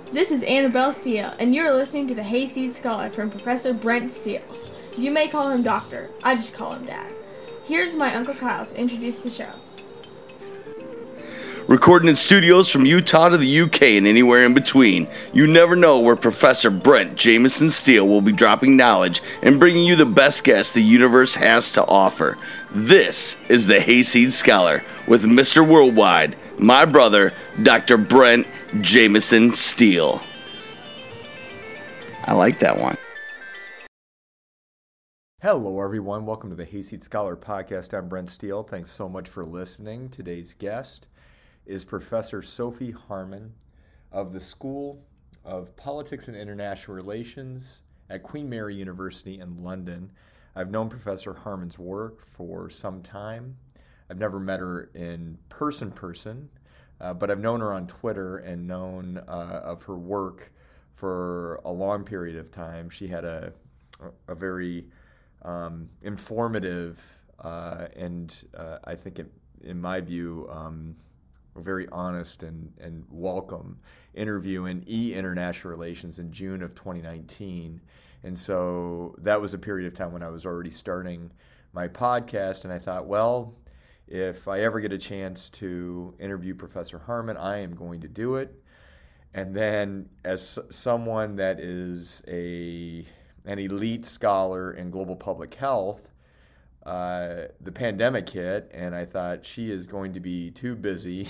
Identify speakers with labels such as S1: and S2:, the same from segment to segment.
S1: This is Annabelle Steele, and you're listening to the Hayseed Scholar from Professor Brent Steele. You may call him Doctor. I just call him Dad. Here's my Uncle Kyle to introduce the show.
S2: Recording in studios from Utah to the UK and anywhere in between, you never know where Professor Brent Jameson Steele will be dropping knowledge and bringing you the best guests the universe has to offer. This is the Hayseed Scholar with Mr. Worldwide, my brother, Dr. Brent Jameson Steele. I like that one.
S3: Hello, everyone. Welcome to the Hayseed Scholar Podcast. I'm Brent Steele. Thanks so much for listening. Today's guest is Professor Sophie Harmon of the School of Politics and International Relations at Queen Mary University in London. I've known Professor Harmon's work for some time. I've never met her in person, but I've known her on Twitter and known of her work for a long period of time. She had a very informative and I think in my view, a very honest and welcome interview in International Relations in June of 2019. And so that was a period of time when I was already starting my podcast, and I thought, well, if I ever get a chance to interview Professor Harmon, I am going to do it. And then as someone that is an elite scholar in global public health, the pandemic hit, and I thought she is going to be too busy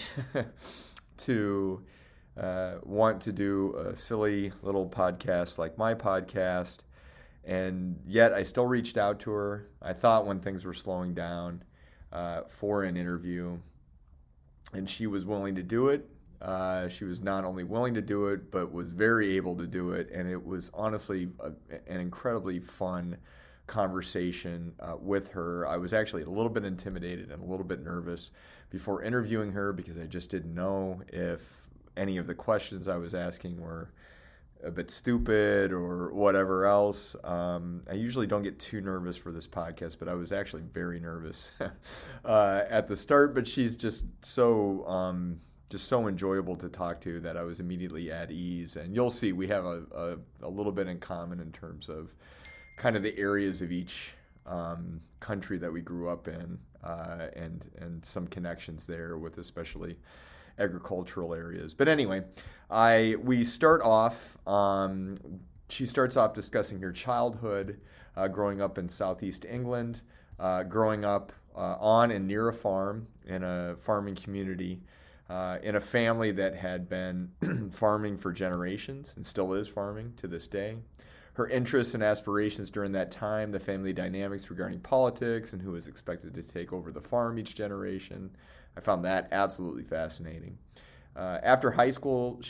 S3: to want to do a silly little podcast like my podcast. And yet I still reached out to her. I thought when things were slowing down for an interview, and she was willing to do it. She was not only willing to do it, but was very able to do it. And it was honestly an incredibly fun conversation with her. I was actually a little bit intimidated and a little bit nervous before interviewing her because I just didn't know if any of the questions I was asking were a bit stupid or whatever else. I usually don't get too nervous for this podcast, but I was actually very nervous at the start. But she's just so enjoyable to talk to that I was immediately at ease. And you'll see we have a little bit in common in terms of kind of the areas of each country that we grew up in, and some connections there with especially agricultural areas. But anyway, we start off. She starts off discussing her childhood, growing up in southeast England, growing up on and near a farm in a farming community, in a family that had been farming for generations and still is farming to this day. Her interests and aspirations during that time, the family dynamics regarding politics and who was expected to take over the farm each generation. I found that absolutely fascinating. After high school,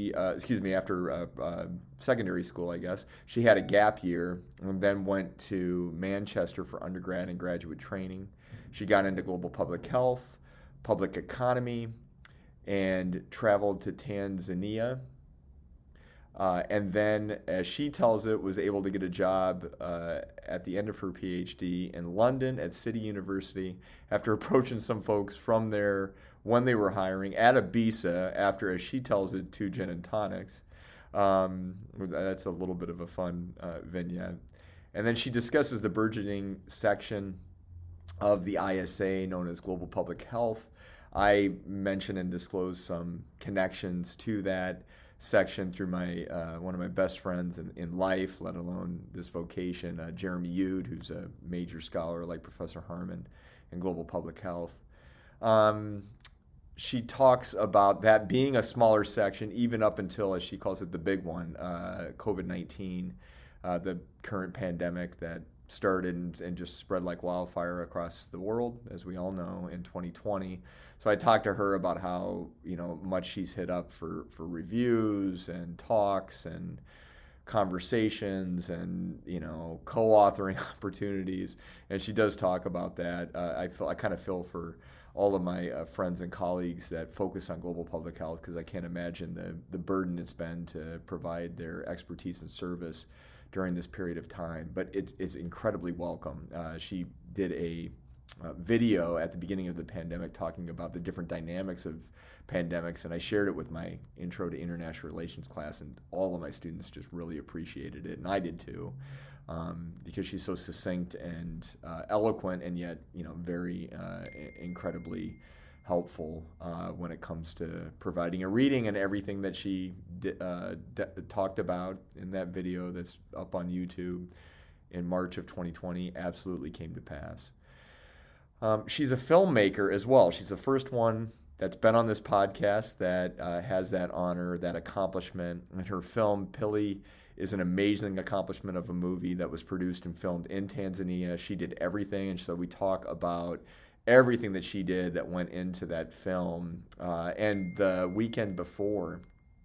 S3: after secondary school, I guess, she had a gap year and then went to Manchester for undergrad and graduate training. She got into global public health, public economy, and traveled to Tanzania. And then, as she tells it, was able to get a job at the end of her PhD in London at City University after approaching some folks from there when they were hiring at Ibiza after, as she tells it, 2 gin and tonics. That's a little bit of a fun vignette. And then she discusses the burgeoning section of the ISA known as Global Public Health. I mention and disclose some connections to that section through my one of my best friends in life, let alone this vocation, Jeremy Yude, who's a major scholar like Professor Harmon in global public health. She talks about that being a smaller section, even up until, as she calls it, the big one, COVID-19, the current pandemic that started and just spread like wildfire across the world, as we all know, in 2020. So I talked to her about how, much she's hit up for reviews and talks and conversations and, co-authoring opportunities. And she does talk about that. I kind of feel for all of my friends and colleagues that focus on global public health, because I can't imagine the burden it's been to provide their expertise and service during this period of time. But it's incredibly welcome. She did a video at the beginning of the pandemic talking about the different dynamics of pandemics, and I shared it with my Intro to International Relations class, and all of my students just really appreciated it, and I did too, because she's so succinct and eloquent, and yet very incredibly helpful when it comes to providing a reading, and everything that she talked about in that video that's up on YouTube in March of 2020 absolutely came to pass. She's a filmmaker as well. She's the first one that's been on this podcast that has that honor, that accomplishment. And her film, Pili, is an amazing accomplishment of a movie that was produced and filmed in Tanzania. She did everything, and so we talk about everything that she did that went into that film. And the weekend before,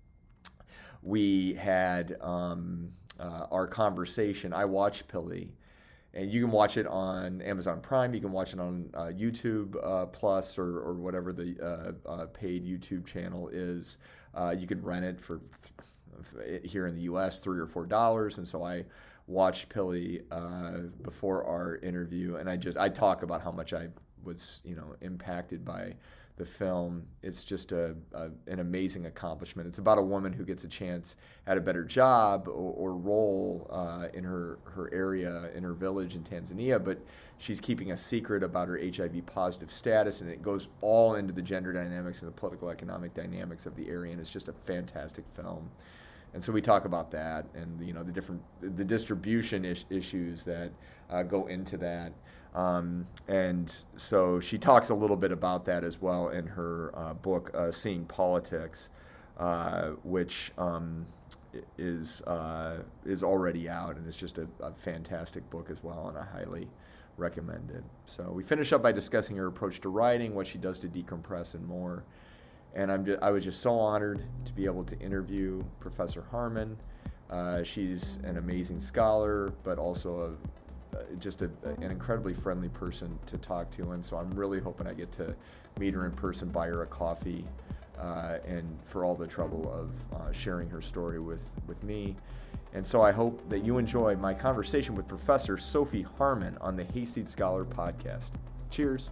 S3: we had our conversation. I watched Pili. And you can watch it on Amazon Prime. You can watch it on YouTube Plus or whatever the paid YouTube channel is. You can rent it for here in the U.S. $3 or $4. And so I watched Pili before our interview, and I talk about how much I was impacted by the film. It's just an amazing accomplishment. It's about a woman who gets a chance at a better job or role in her area, in her village in Tanzania, but she's keeping a secret about her HIV positive status, and it goes all into the gender dynamics and the political economic dynamics of the area, and it's just a fantastic film. And so we talk about that, and the distribution issues that go into that. And so she talks a little bit about that as well in her book, Seeing Politics, which is already out, and it's just a fantastic book as well, and I highly recommend it. So we finish up by discussing her approach to writing, what she does to decompress, and more. And I was just so honored to be able to interview Professor Harman. She's an amazing scholar, but also an incredibly friendly person to talk to, and so I'm really hoping I get to meet her in person, buy her a coffee, and for all the trouble of sharing her story with me. And so I hope that you enjoy my conversation with Professor Sophie Harman on the Hayseed Scholar podcast. Cheers.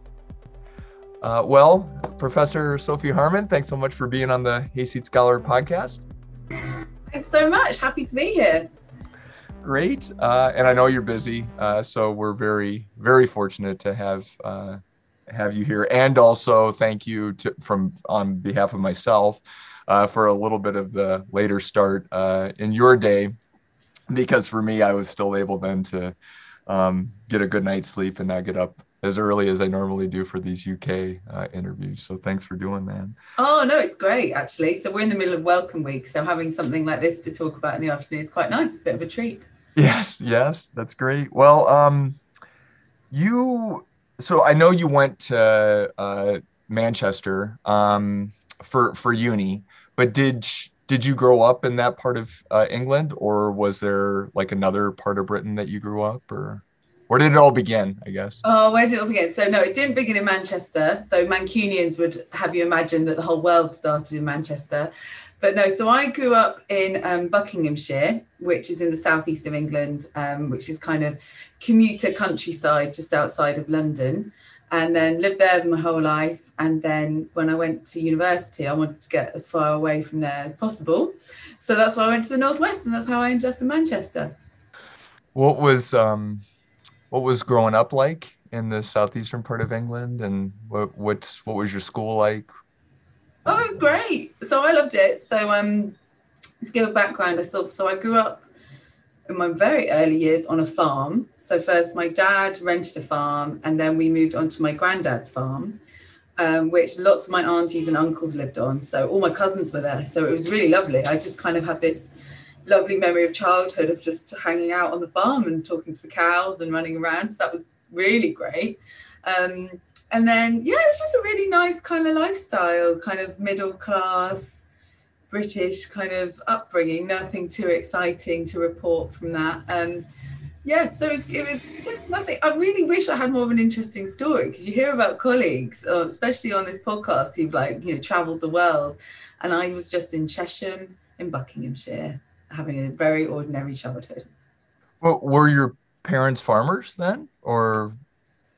S3: Well, Professor Sophie Harman, thanks so much for being on the Hayseed Scholar podcast.
S4: Thanks so much. Happy to be here.
S3: Great. And I know you're busy, so we're very, very fortunate to have you here. And also thank you on behalf of myself for a little bit of the later start in your day, because for me, I was still able then to get a good night's sleep and not get up as early as I normally do for these UK interviews. So thanks for doing that.
S4: Oh, no, it's great, actually. So we're in the middle of Welcome Week. So having something like this to talk about in the afternoon is quite nice. A bit of a treat.
S3: Yes, that's great. Well, so I know you went to Manchester for uni, but did you grow up in that part of England, or was there like another part of Britain that you grew up, or where did it all begin, I guess?
S4: Oh, where did it all begin? So no, it didn't begin in Manchester, though Mancunians would have you imagine that the whole world started in Manchester. But no, so I grew up in Buckinghamshire, which is in the southeast of England, which is kind of commuter countryside just outside of London, and then lived there my whole life. And then when I went to university, I wanted to get as far away from there as possible. So that's why I went to the northwest, and that's how I ended up in Manchester.
S3: What was growing up like in the southeastern part of England, and what was your school like?
S4: Oh, it was great. So I loved it. So to give a background, so I grew up in my very early years on a farm. So first my dad rented a farm, and then we moved on to my granddad's farm, which lots of my aunties and uncles lived on. So all my cousins were there. So it was really lovely. I just kind of had this lovely memory of childhood of just hanging out on the farm and talking to the cows and running around. So that was really great. And then, yeah, it was just a really nice kind of lifestyle, kind of middle class, British kind of upbringing, nothing too exciting to report from that. So it was nothing. I really wish I had more of an interesting story, because you hear about colleagues, especially on this podcast, who've traveled the world. And I was just in Chesham in Buckinghamshire, having a very ordinary childhood.
S3: Well, were your parents farmers then, or?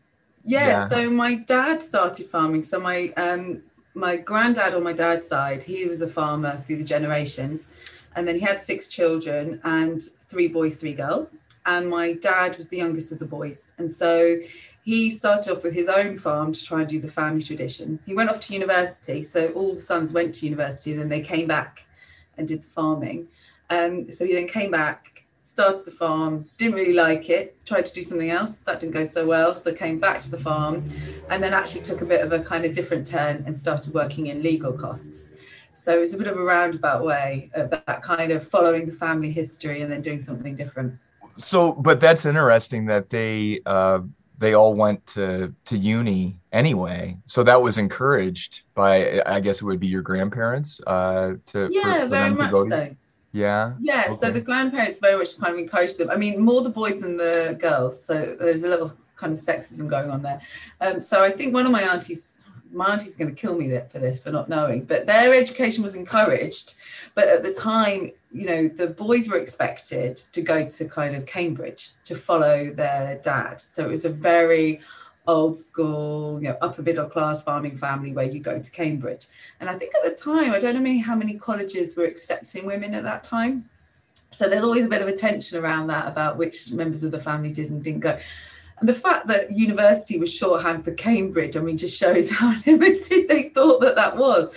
S4: Yeah, so my dad started farming. So my granddad on my dad's side, he was a farmer through the generations, and then he had 6 children and 3 boys, 3 girls. And my dad was the youngest of the boys, and so he started off with his own farm to try and do the family tradition. He went off to university, so all the sons went to university, and then they came back and did the farming. So he then came back, started the farm, didn't really like it, tried to do something else, that didn't go so well, so came back to the farm, and then actually took a bit of a kind of different turn and started working in legal costs. So it's a bit of a roundabout way of that kind of following the family history and then doing something different.
S5: So, but that's interesting that they all went to uni anyway. So that was encouraged by, I guess it would be your grandparents for
S4: very
S5: them to
S4: much
S5: go
S4: so.
S5: Yeah.
S4: Okay. So the grandparents very much kind of encouraged them. I mean, more the boys than the girls. So there's a little kind of sexism going on there. So I think one of my auntie's going to kill me for this, for not knowing, but their education was encouraged. But at the time, the boys were expected to go to kind of Cambridge to follow their dad. So it was a very old school, upper middle class farming family where you go to Cambridge. And I think at the time, I don't know how many colleges were accepting women at that time. So there's always a bit of a tension around that about which members of the family did and didn't go. And the fact that university was shorthand for Cambridge, I mean, just shows how limited they thought that was.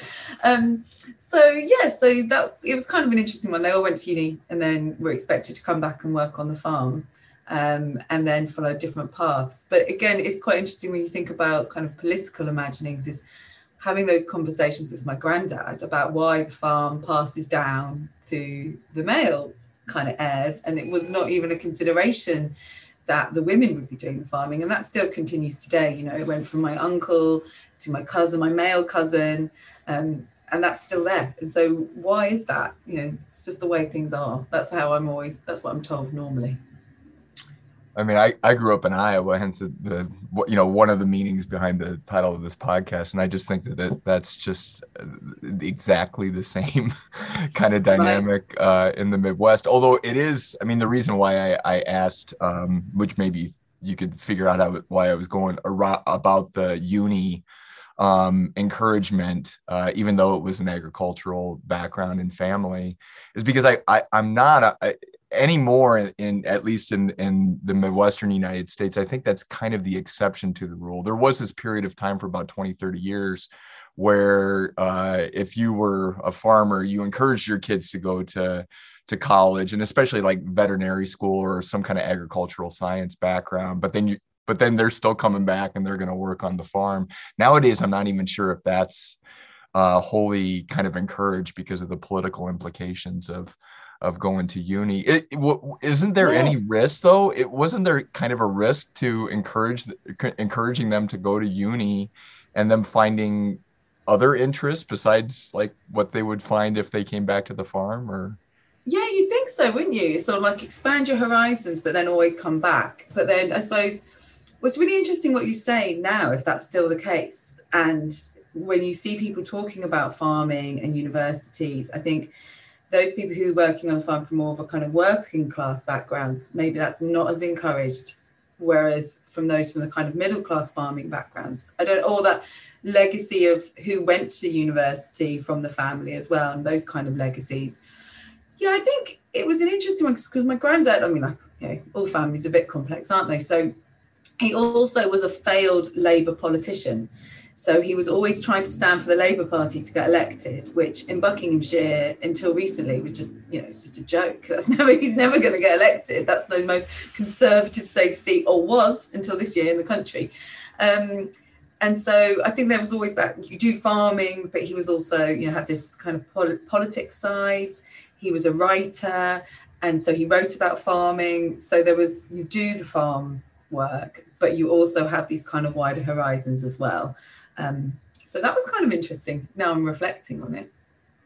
S4: So it was kind of an interesting one. They all went to uni and then were expected to come back and work on the farm. And then follow different paths. But again, it's quite interesting when you think about kind of political imaginings, is having those conversations with my granddad about why the farm passes down to the male kind of heirs. And it was not even a consideration that the women would be doing the farming. And that still continues today. It went from my uncle to my cousin, my male cousin, and that's still there. And so why is that? It's just the way things are. That's what I'm told normally.
S5: I mean, I grew up in Iowa, hence one of the meanings behind the title of this podcast. And I just think that's just exactly the same kind of dynamic in the Midwest. Although it is, I mean, the reason why I asked, which maybe you could figure out why I was going about the uni encouragement, even though it was an agricultural background and family, is because I'm not anymore at least in the Midwestern United States. I think that's kind of the exception to the rule. There was this period of time for about 20, 30 years where if you were a farmer, you encouraged your kids to go to college, and especially like veterinary school or some kind of agricultural science background. But then they're still coming back and they're going to work on the farm. Nowadays, I'm not even sure if that's wholly kind of encouraged because of the political implications of going to uni. Isn't there any risk though? Wasn't there kind of a risk to encouraging them to go to uni and them finding other interests besides like what they would find if they came back to the farm? Or
S4: yeah, you'd think so, wouldn't you? Sort of like expand your horizons, but then always come back. But then I suppose what's really interesting what you say now, if that's still the case, and when you see people talking about farming and universities, I think those people who are working on the farm from more of a kind of working class backgrounds, maybe that's not as encouraged. Whereas from those from the kind of middle class farming backgrounds, all that legacy of who went to university from the family as well, and those kind of legacies. Yeah, I think it was an interesting one because my granddad, I mean, all families are a bit complex, aren't they? So he also was a failed Labour politician. So he was always trying to stand for the Labour Party to get elected, which in Buckinghamshire until recently was just, it's just a joke. He's never going to get elected. That's the most conservative safe seat, or was until this year in the country. And so I think there was always that you do farming, but he was also, had this kind of politics side. He was a writer, and so he wrote about farming. So you do the farm work, but you also have these kind of wider horizons as well. So that was kind of interesting. Now I'm reflecting on it.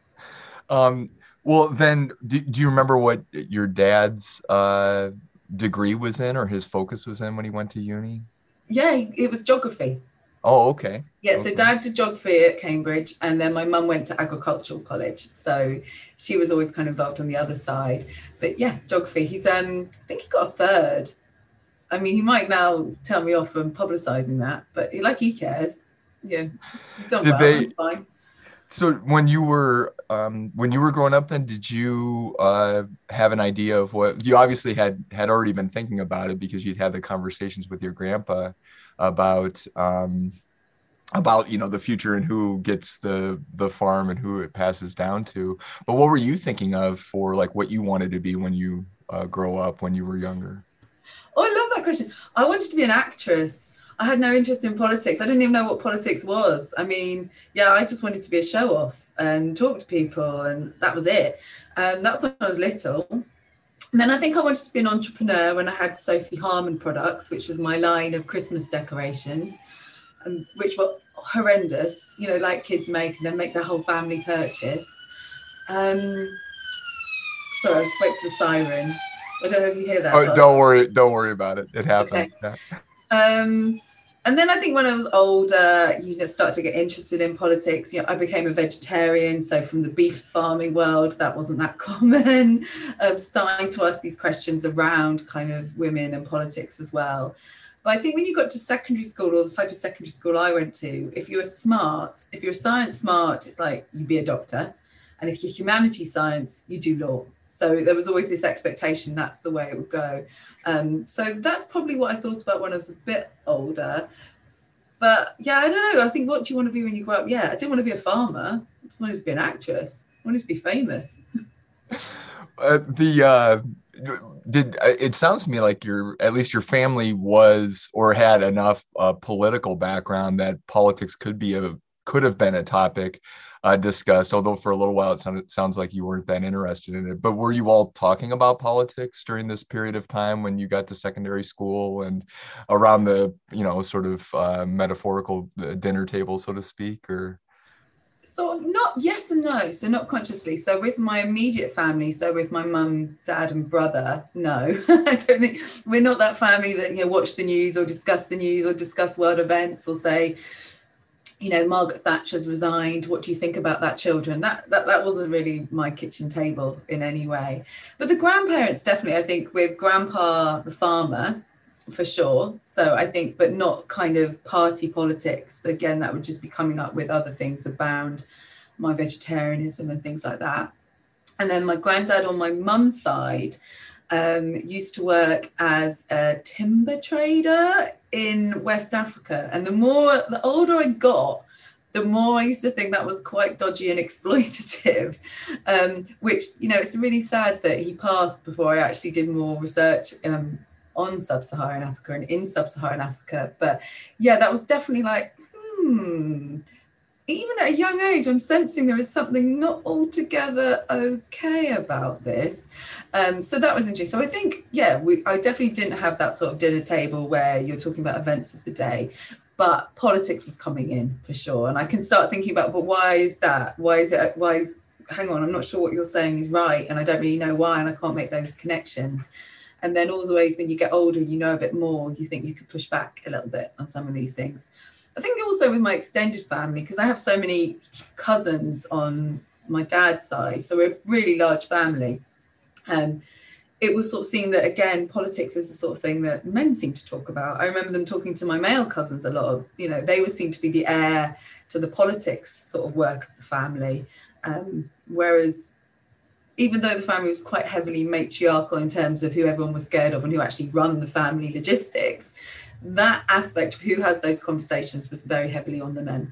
S5: Well, then, do you remember what your dad's degree was in, or his focus was in when he went to uni?
S4: Yeah, it was geography.
S5: Oh, okay.
S4: Yeah, so Dad did geography at Cambridge, and then my mum went to agricultural college. So she was always kind of involved on the other side. But yeah, geography. He's, I think he got a third I mean, he might now tell me off for publicising that, but he cares. Yeah, he's done well. That's fine.
S5: So when you were growing up, then did you have an idea of what you obviously had already been thinking about it because you'd had the conversations with your grandpa about the future and who gets the farm and who it passes down to. But what were you thinking of for like what you wanted to be when you grow up when you were younger?
S4: Oh, I love that question. I wanted to be an actress. I had no interest in politics. I didn't even know what politics was. I mean, I just wanted to be a show off and talk to people, and that was it. That's when I was little. And then I think I wanted to be an entrepreneur when I had Sophie Harmon products, which was my line of Christmas decorations, which were horrendous, like kids make and then make their whole family purchase. Sorry, I'll just wait for the siren. I don't know if you hear that.
S5: Oh, don't worry about it. It happens.
S4: Okay. And then I think when I was older, you just start to get interested in politics. I became a vegetarian. So from the beef farming world, that wasn't that common. Starting to ask these questions around kind of women and politics as well. But I think when you got to secondary school, or the type of secondary school I went to, if you're science smart, it's like you be a doctor. And if you're humanities science, you do law. So there was always this expectation that's the way it would go. So that's probably what I thought about when I was a bit older. But I don't know. I think, what do you want to be when you grow up? I didn't want to be a farmer. I just wanted to be an actress. I wanted to be famous. It sounds to me like at least your family was or had enough political background that politics could have been a topic discussed, although for a little while it sounds like you weren't that interested in it. But were you all talking about politics during this period of time when you got to secondary school and around the sort of metaphorical dinner table, so to speak? Or sort of not yes and no, so not consciously. So with my immediate family, so with my mum, dad and brother, no. I don't think we're not that family that watch the news or discuss the news or discuss world events or say, Margaret Thatcher's resigned. What do you think about that, children? That wasn't really my kitchen table in any way. But the grandparents, definitely, I think, with grandpa, the farmer, for sure. So I think, but not kind of party politics. But again, that would just be coming up with other things around my vegetarianism and things like that. And then my granddad on my mum's side used to work as a timber trader in West Africa. And the older I got, the more I used to think that was quite dodgy and exploitative, which, it's really sad that he passed before I actually did more research on sub-Saharan Africa and in sub-Saharan Africa. But that was definitely like, even at a young age, I'm sensing there is something not altogether okay about this. So that was interesting. So I think, I definitely didn't have that sort of dinner table where you're talking about events of the day, but politics was coming in for sure. And I can start thinking about, but why is that? Hang on, I'm not sure what you're saying is right. And I don't really know why, and I can't make those connections. And then always when you get older, a bit more, you think you could push back a little bit on some of these things. I think also with my extended family, because I have so many cousins on my dad's side, so we're a really large family. It was sort of seeing that, again, politics is the sort of thing that men seem to talk about. I remember them talking to my male cousins a lot of, they would seem to be the heir to the politics sort of work of the family. Whereas even though the family was quite heavily matriarchal in terms of who everyone was scared of and who actually run the family logistics, that aspect of who has those conversations was very heavily on the men.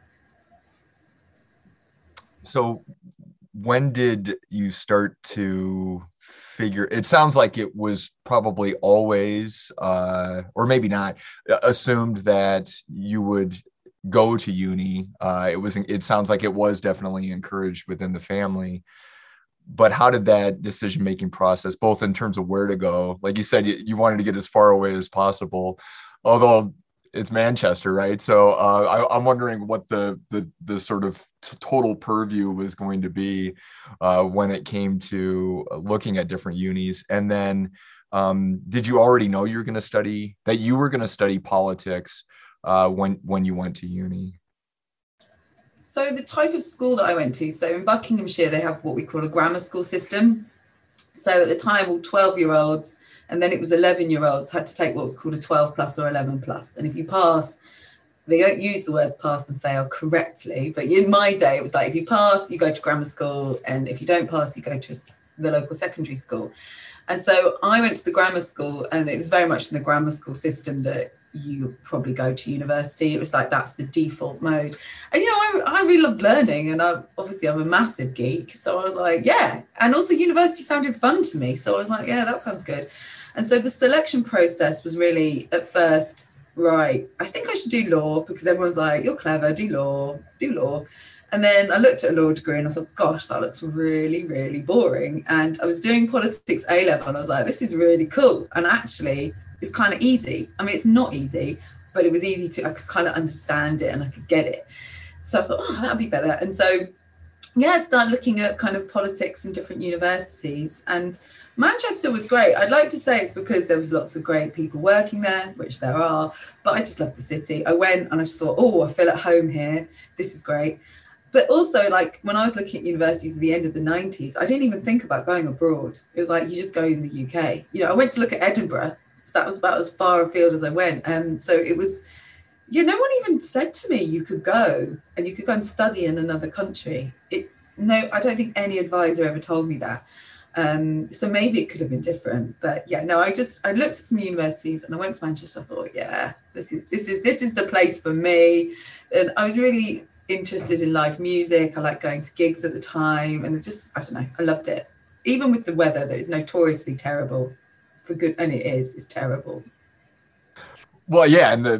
S5: So when did you start to figure, it sounds like it was probably always, or maybe not, assumed that you would go to uni. It sounds like it was definitely encouraged within the family. But how did that decision-making process, both in terms of where to go, like you said, you wanted to get as far away as possible, although it's Manchester, right? So I'm wondering what the sort of total purview was going to be when it came to looking at different unis. And then did you already know you were going to study politics when you went to uni? So
S4: the type of school that I went to, so in Buckinghamshire, they have what we call a grammar school system. So at the time, all 12-year-olds, and then it was 11-year-olds, had to take what was called a 12 plus or 11 plus. And if you pass, they don't use the words pass and fail correctly, but in my day, it was like, if you pass, you go to grammar school, and if you don't pass, you go to the local secondary school. And so I went to the grammar school, and it was very much in the grammar school system that you probably go to university. It was like, that's the default mode. And, I really loved learning, and I'm a massive geek. So I was like, yeah. And also university sounded fun to me. So I was like, yeah, that sounds good. And so the selection process was really, at first, right, I think I should do law, because everyone's like, you're clever, do law. And then I looked at a law degree and I thought, gosh, that looks really, really boring. And I was doing politics A-level, and I was like, this is really cool. And actually, it's kind of easy. I mean, it's not easy, but it was easy I could kind of understand it and I could get it. So I thought, oh, that'd be better. And so, yeah, I started looking at kind of politics in different universities. And Manchester was great. I'd like to say it's because there was lots of great people working there, which there are, but I just loved the city. I went and I just thought, oh, I feel at home here. This is great. But also, like, when I was looking at universities at the end of the 90s, I didn't even think about going abroad. It was like, you just go in the UK. I went to look at Edinburgh. So that was about as far afield as I went. So it was, no one even said to me, you could go and study in another country. No, I don't think any advisor ever told me that. So maybe it could have been different, but yeah, no, I looked at some universities and I went to Manchester. I thought, yeah, this is the place for me. And I was really interested in live music. I liked going to gigs at the time, and I don't know, I loved it. Even with the weather that is notoriously terrible for good, and it's terrible.
S5: Well, yeah, and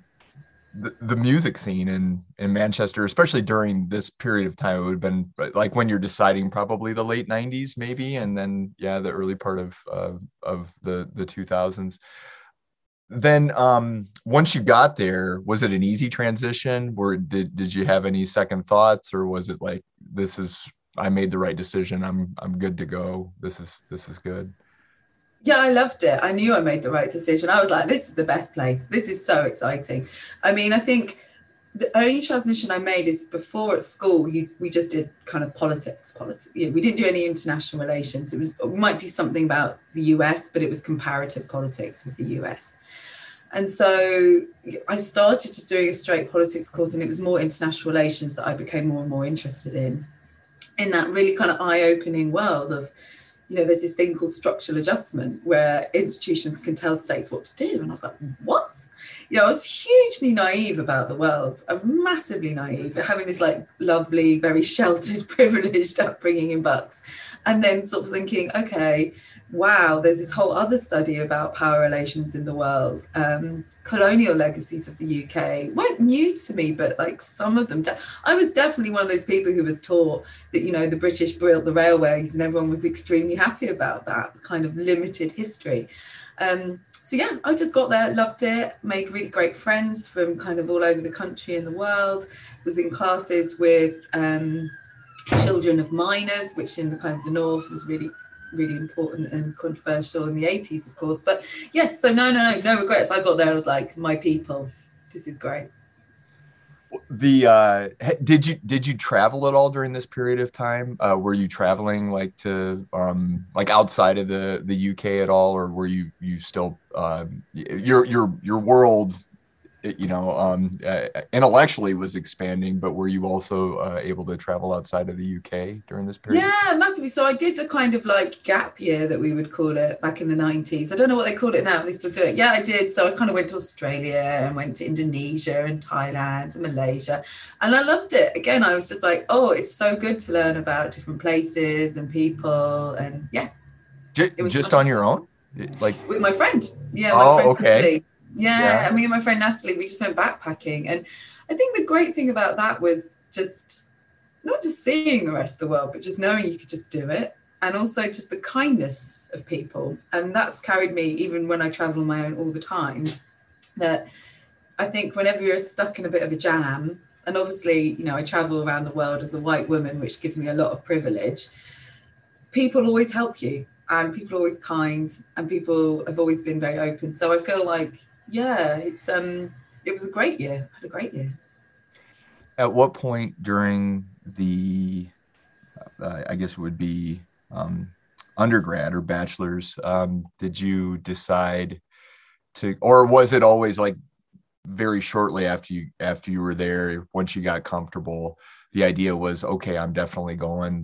S5: the music scene in Manchester, especially during this period of time, it would have been like when you're deciding probably the late 90s maybe, and then the early part of the 2000s. Then once you got there, was it an easy transition? Did you have any second thoughts, or was it like, I made the right decision, I'm good to go, this is good?
S4: Yeah, I loved it. I knew I made the right decision. I was like, this is the best place. This is so exciting. I mean, I think the only transition I made is before at school, we just did kind of politics. We didn't do any international relations. We might do something about the US, but it was comparative politics with the US. And so I started just doing a straight politics course, and it was more international relations that I became more and more interested in that really kind of eye-opening world of, there's this thing called structural adjustment where institutions can tell states what to do. And I was like, what? I was hugely naive about the world. I'm massively naive, having this like lovely, very sheltered, privileged upbringing in Bucks. And then sort of thinking, okay, wow, there's this whole other study about power relations in the world. Colonial legacies of the UK weren't new to me, but like some of them, I was definitely one of those people who was taught that, the British built the railways and everyone was extremely happy about that kind of limited history. So yeah, I just got there, loved it, made really great friends from kind of all over the country and the world, was in classes with children of miners, which in the kind of the north was really important and controversial in the 80s, of course. But yeah, so no regrets. I got there, I was like, my people, this is great.
S5: Did you travel at all during this period of time? Were you traveling like to like outside of the UK at all, or were you still your world intellectually was expanding, but were you also able to travel outside of the UK during this period?
S4: Yeah, massively. So I did the kind of like gap year that we would call it back in the 90s. I don't know what they call it now, but they still do it. Yeah, I did. So I kind of went to Australia and went to Indonesia and Thailand and Malaysia, and I loved it. Again, I was just like, oh, it's so good to learn about different places and people, and yeah.
S5: Just on your own? Like
S4: with my friend. Yeah,
S5: my friend.
S4: Okay. Natalie. Yeah, me and my friend Natalie, we just went backpacking. And I think the great thing about that was just not just seeing the rest of the world, but just knowing you could just do it. And also just the kindness of people. And that's carried me even when I travel on my own all the time. That I think whenever you're stuck in a bit of a jam, and obviously, I travel around the world as a white woman, which gives me a lot of privilege, people always help you. And people are always kind, and people have always been very open. So I feel like, yeah, it was a great year. I had a great year.
S5: At what point during the, I guess it would be undergrad or bachelor's, did you decide to, or was it always like very shortly after you were there, once you got comfortable, the idea was, okay, I'm definitely going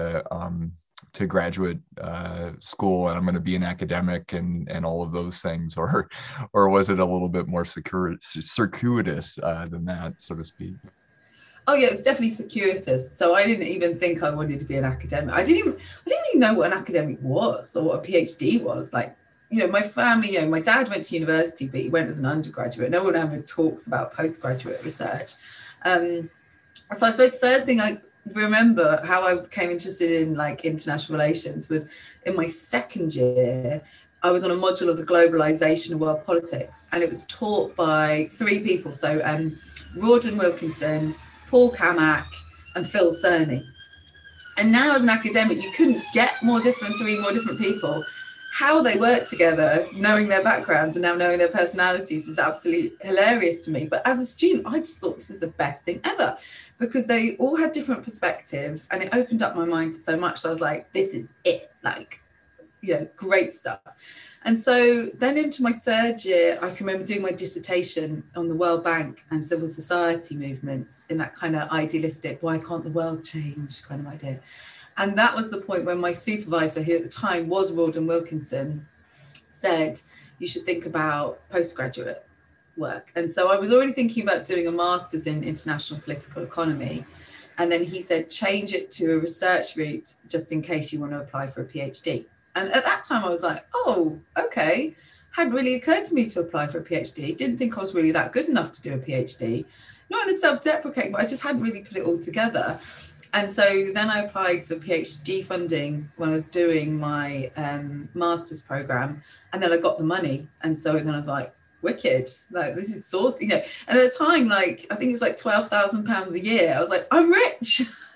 S5: to graduate school and I'm going to be an academic and all of those things, or was it a little bit more circuitous than that, so to speak?
S4: Oh yeah, it was definitely circuitous. So I didn't even think I wanted to be an academic. I didn't even know what an academic was or what a PhD was. Like, my family, my dad went to university, but he went as an undergraduate. No one ever talks about postgraduate research. So I suppose first thing I remember how I became interested in like international relations was in my second year. I was on a module of the globalization of world politics, and it was taught by three people. So Rawdon Wilkinson, Paul Kamak, and Phil Cerny. And now as an academic, you couldn't get three more different people. How they work together, knowing their backgrounds and now knowing their personalities, is absolutely hilarious to me. But as a student, I just thought this is the best thing ever, because they all had different perspectives and it opened up my mind so much. So I was like, this is it, like, great stuff. And so then into my third year, I can remember doing my dissertation on the World Bank and civil society movements in that kind of idealistic, why can't the world change kind of idea. And that was the point when my supervisor, who at the time was Rawdon Wilkinson, said, you should think about postgraduate work. And so I was already thinking about doing a master's in international political economy. And then he said, change it to a research route, just in case you want to apply for a PhD. And at that time I was like, oh, okay. Hadn't really occurred to me to apply for a PhD. Didn't think I was really that good enough to do a PhD. Not in a self-deprecating, but I just hadn't really put it all together. And so then I applied for PhD funding when I was doing my master's program, and then I got the money. And so then I was like, wicked, like this is sorted, And at the time, like, I think it was like £12,000 a year. I was like, I'm rich.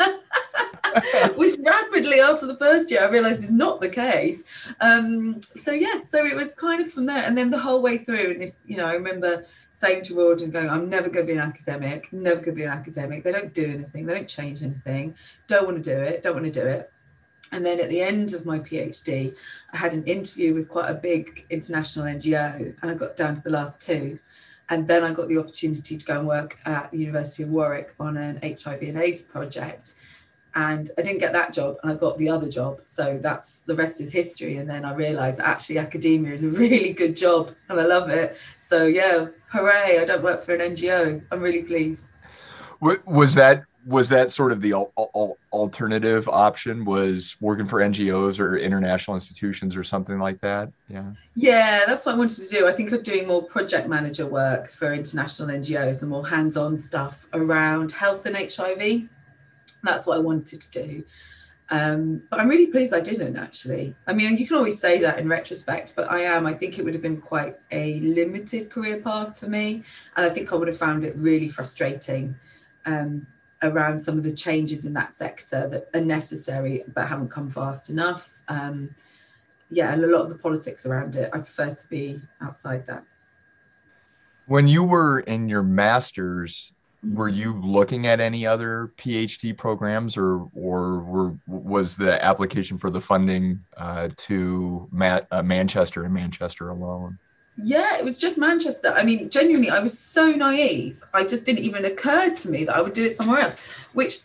S4: Which rapidly after the first year, I realized is not the case. So it was kind of from there. And then the whole way through, and I remember saying to Rawdon, going, I'm never going to be an academic, never going to be an academic. They don't do anything. They don't change anything. Don't want to do it. And then at the end of my PhD, I had an interview with quite a big international NGO, and I got down to the last two. And then I got the opportunity to go and work at the University of Warwick on an HIV and AIDS project. And I didn't get that job, and I got the other job. So that's, the rest is history. And then I realized that actually academia is a really good job and I love it. So yeah, hooray, I don't work for an NGO. I'm really pleased.
S5: Was that sort of the alternative option, was working for NGOs or international institutions or something like that? Yeah,
S4: that's what I wanted to do. I think I'm doing more project manager work for international NGOs and more hands-on stuff around health and HIV. That's what I wanted to do. But I'm really pleased I didn't, actually. I mean, you can always say that in retrospect, but I think it would have been quite a limited career path for me. And I think I would have found it really frustrating around some of the changes in that sector that are necessary but haven't come fast enough. And a lot of the politics around it, I prefer to be outside that.
S5: When you were in your master's, were you looking at any other PhD programs, or was the application for the funding to Manchester and Manchester alone?
S4: Yeah, it was just Manchester. I mean, genuinely, I was so naive. I just didn't even occur to me that I would do it somewhere else, which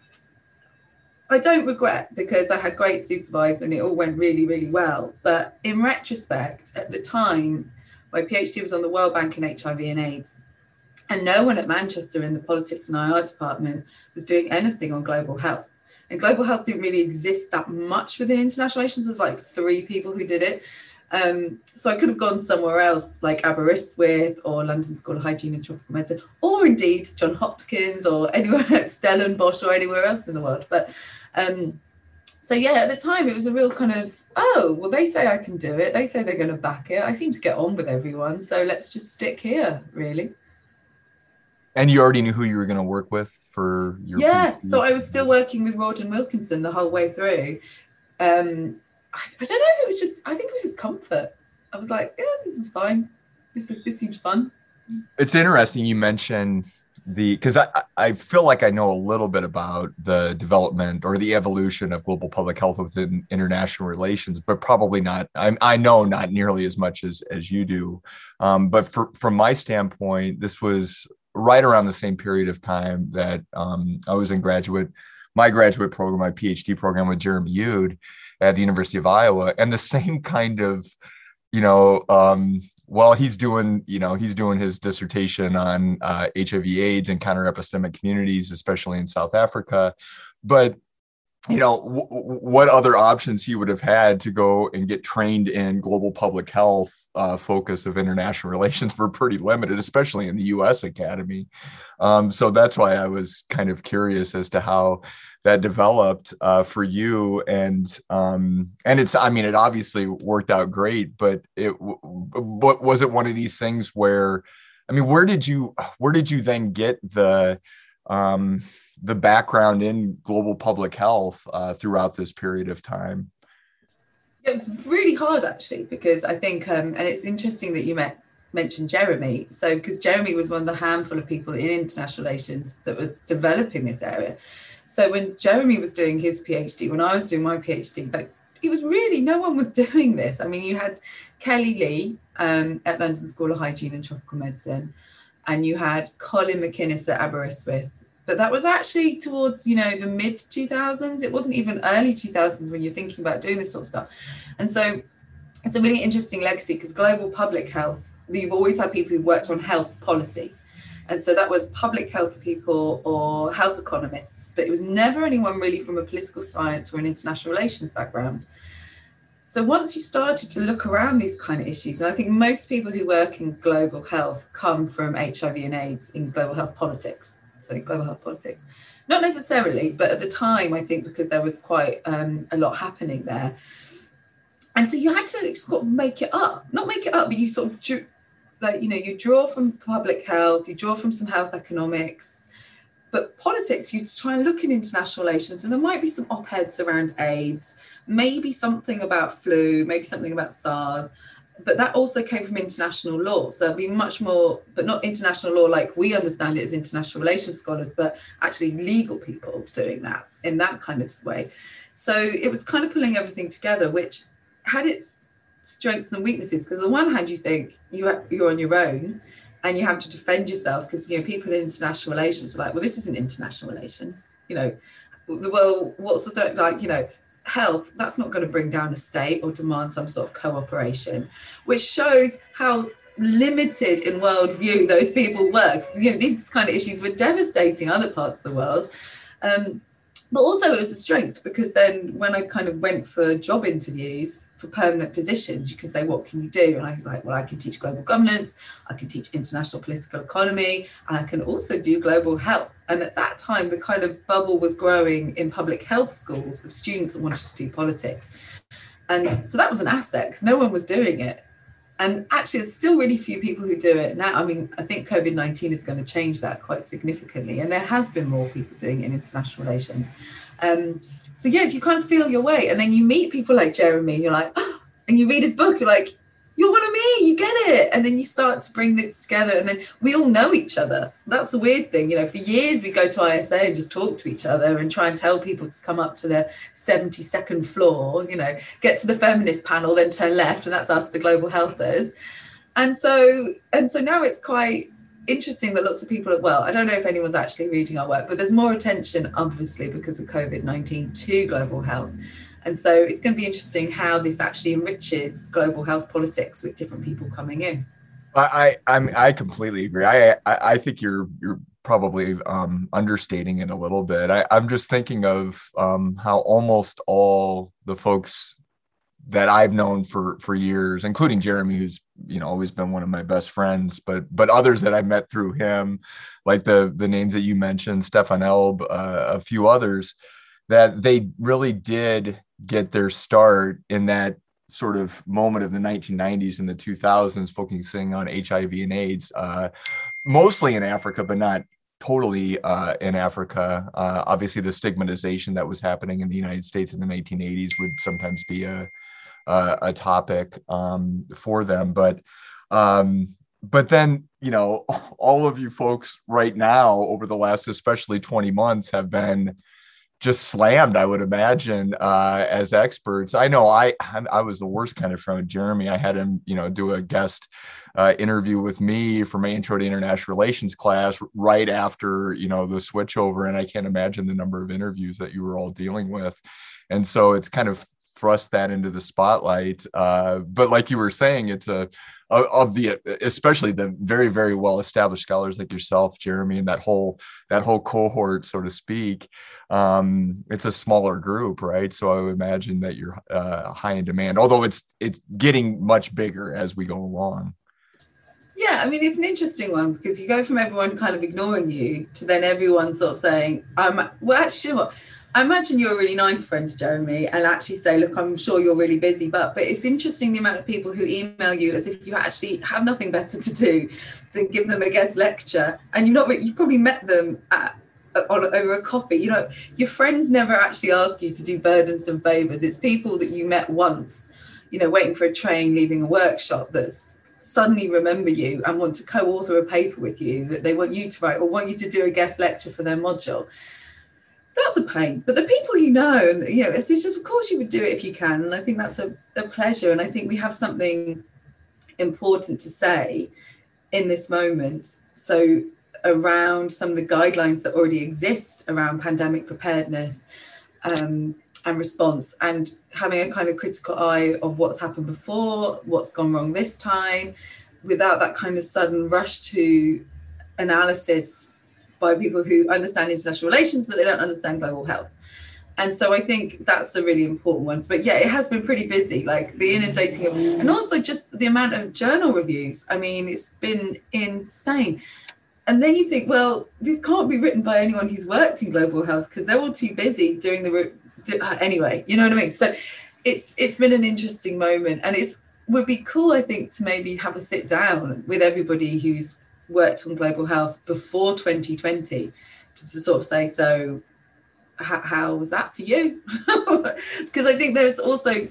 S4: I don't regret, because I had great supervisors and it all went really, really well. But in retrospect, at the time, my PhD was on the World Bank in HIV and AIDS. And no one at Manchester in the politics and IR department was doing anything on global health. And global health didn't really exist that much within international relations. There's like 3 people who did it. So I could have gone somewhere else, like Aberystwyth or London School of Hygiene and Tropical Medicine, or indeed Johns Hopkins or anywhere at Stellenbosch or anywhere else in the world. But so yeah, at the time it was a real kind of, oh, well, they say I can do it. They say they're going to back it. I seem to get on with everyone. So let's just stick here, really. And
S5: you already knew who you were going to work with for your
S4: PhD? So I was still working with Rawdon Wilkinson the whole way through. I don't know if it was just, I think it was just comfort. I was like, yeah, this is fine. This seems fun.
S5: It's interesting you mentioned because I feel like I know a little bit about the development or the evolution of global public health within international relations, but probably not. I know not nearly as much as you do. But from my standpoint, this was right around the same period of time that I was in my graduate program, my PhD program with Jeremy Yude at the University of Iowa, and the same kind of, well, he's doing his dissertation on HIV/AIDS and counter-epistemic communities, especially in South Africa. But, what other options he would have had to go and get trained in global public health focus of international relations were pretty limited, especially in the U.S. Academy. So that's why I was kind of curious as to how that developed for you, and it obviously worked out great, but was it one of these things where, where did you then get the background in global public health throughout this period of time?
S4: It was really hard, actually, because I think, and it's interesting that you mentioned Jeremy. So, because Jeremy was one of the handful of people in international relations that was developing this area. So when Jeremy was doing his PhD, when I was doing my PhD, it was really, no one was doing this. You had Kelly Lee at London School of Hygiene and Tropical Medicine, and you had Colin McInnes at Aberystwyth. But that was actually towards, the mid 2000s. It wasn't even early 2000s when you're thinking about doing this sort of stuff. And so it's a really interesting legacy, because global public health, you've always had people who worked on health policy. And so that was public health people or health economists, but it was never anyone really from a political science or an international relations background. So once you started to look around these kind of issues, and I think most people who work in global health come from HIV and AIDS in global health politics. Not necessarily, but at the time, I think because there was quite a lot happening there. And so you had to sort of make it up, but you sort of you draw from public health, you draw from some health economics, but politics, you try and look in international relations, and there might be some op-eds around AIDS, maybe something about flu, maybe something about SARS, but that also came from international law. So there'll be much more, but not international law like we understand it as international relations scholars, but actually legal people doing that in that kind of way. So it was kind of pulling everything together, which had its strengths and weaknesses, because on the one hand you think you're on your own and you have to defend yourself, because people in international relations are like, well, this isn't international relations, well, what's the threat? Health, that's not going to bring down a state or demand some sort of cooperation, which shows how limited in worldview those people work. These kind of issues were devastating other parts of the world. But also it was a strength, because then when I kind of went for job interviews for permanent positions, you can say, what can you do? And I was like, well, I can teach global governance, I can teach international political economy, and I can also do global health. And at that time, the kind of bubble was growing in public health schools of students that wanted to do politics. And so that was an asset, because no one was doing it. And actually, there's still really few people who do it now. I think COVID-19 is going to change that quite significantly. And there has been more people doing it in international relations. So yes, you kind of feel your way. And then you meet people like Jeremy, and you're like, oh, and you read his book, you're like, you're one of me, you get it. And then you start to bring this together, and then we all know each other. That's the weird thing. For years we go to ISA and just talk to each other and try and tell people to come up to their 72nd floor, get to the feminist panel, then turn left, and that's us, the global healthers. And so now it's quite interesting that lots of people, well, I don't know if anyone's actually reading our work, but there's more attention, obviously, because of COVID-19 to global health. And so it's going to be interesting how this actually enriches global health politics with different people coming in.
S5: I completely agree. I think you're probably understating it a little bit. I'm just thinking of how almost all the folks that I've known for years, including Jeremy, who's always been one of my best friends, but others that I met through him, like the names that you mentioned, Stefan Elb, a few others, that they really did get their start in that sort of moment of the 1990s and the 2000s, focusing on HIV and AIDS, mostly in Africa, but not totally in Africa. Obviously, the stigmatization that was happening in the United States in the 1980s would sometimes be a topic for them. But but then, all of you folks right now over the last, especially 20 months have been just slammed, I would imagine, as experts. I know I was the worst kind of friend with Jeremy. I had him, do a guest interview with me for my intro to international relations class right after, the switch over. And I can't imagine the number of interviews that you were all dealing with. And so it's kind of thrust that into the spotlight. But like you were saying, it's especially the very, very well-established scholars like yourself, Jeremy, and that whole cohort, so to speak. It's a smaller group, right? So I would imagine that you're high in demand, although it's getting much bigger as we go along.
S4: Yeah, I mean, it's an interesting one because you go from everyone kind of ignoring you to then everyone sort of saying, well, actually, you know what? I imagine you're a really nice friend to Jeremy and actually say, look, I'm sure you're really busy, but it's interesting the amount of people who email you as if you actually have nothing better to do than give them a guest lecture. And you've probably met them over a coffee. Your friends never actually ask you to do burdensome favors. It's people that you met once, waiting for a train, leaving a workshop, that's suddenly remember you and want to co-author a paper with you that they want you to write or want you to do a guest lecture for their module. That's a pain. But the people it's just, of course you would do it if you can. And I think that's a pleasure. And I think we have something important to say in this moment. So around some of the guidelines that already exist around pandemic preparedness and response, and having a kind of critical eye of what's happened before, what's gone wrong this time, without that kind of sudden rush to analysis by people who understand international relations, but they don't understand global health. And so I think that's a really important one. But yeah, it has been pretty busy, like the inundating of, and also just the amount of journal reviews. I mean, it's been insane. And then you think, well, this can't be written by anyone who's worked in global health because they're all too busy doing anyway, you know what I mean? So it's been an interesting moment, and would be cool, I think, to maybe have a sit down with everybody who's worked on global health before 2020 to sort of say, so how was that for you? Because I think there's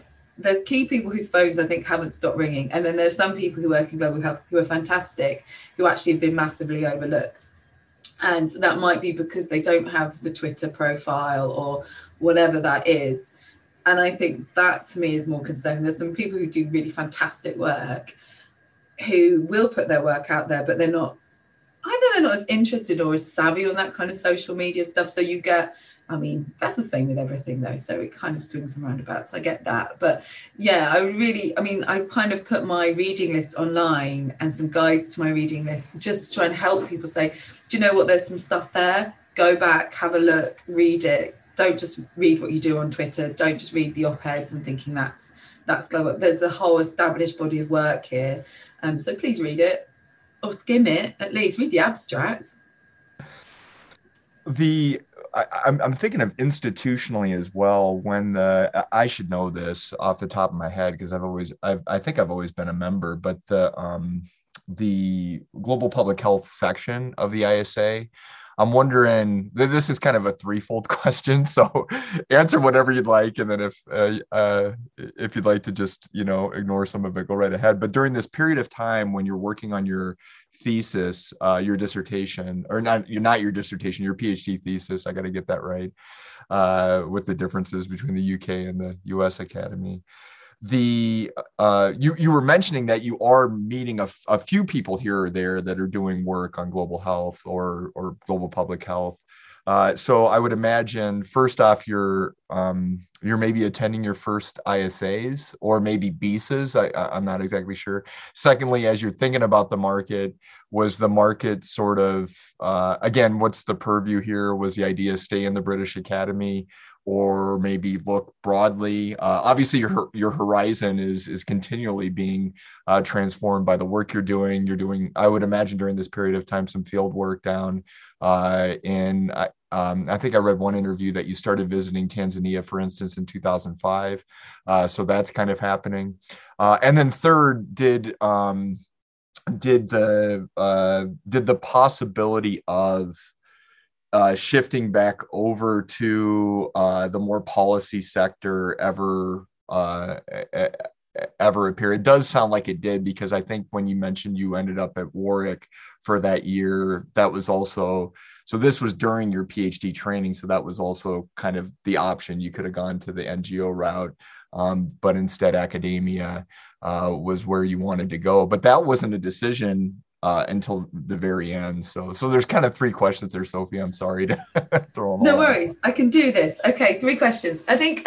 S4: key people whose phones I think haven't stopped ringing, and then there's some people who work in global health who are fantastic, who actually have been massively overlooked. And that might be because they don't have the Twitter profile or whatever that is. And I think that to me is more concerning. There's some people who do really fantastic work who will put their work out there, but they're not as interested or as savvy on that kind of social media stuff. So you get, I mean, that's the same with everything though. So it kind of swings and roundabouts. I get that. But yeah, I kind of put my reading list online and some guides to my reading list just to try and help people say, do you know what? There's some stuff there. Go back, have a look, read it. Don't just read what you do on Twitter. Don't just read the op-eds and thinking that's global. There's a whole established body of work here. So please read it or skim it, at least read the abstract.
S5: I'm thinking of institutionally as well. When I should know this off the top of my head because I think I've always been a member, but the global public health section of the ISA, I'm wondering, this is kind of a threefold question, so answer whatever you'd like, and then if you'd like to just ignore some of it, go right ahead. But during this period of time when you're working on your thesis, your dissertation, or not your dissertation, your PhD thesis, I got to get that right, with the differences between the UK and the US Academy. You were mentioning that you are meeting a few people here or there that are doing work on global health or global public health. So I would imagine, first off, you're maybe attending your first ISAs or maybe BISAs. I'm not exactly sure. Secondly, as you're thinking about the market, was the market sort of, again, what's the purview here? Was the idea stay in the British Academy, or maybe look broadly? Obviously, your horizon is continually being transformed by the work you're doing. You're doing, I would imagine, during this period of time, some field work down in, I think I read one interview that you started visiting Tanzania, for instance, in 2005. So that's kind of happening. And then third, did the possibility of shifting back over to the more policy sector ever ever appear. It does sound like it did, because I think when you mentioned you ended up at Warwick for that year, that was also, so this was during your PhD training. So that was also kind of the option. You could have gone to the NGO route, but instead academia was where you wanted to go. But that wasn't a decision until the very end. So there's kind of 3 questions there, Sophie. I'm sorry to throw them.
S4: No worries. I can do this. Okay, 3 questions. I think,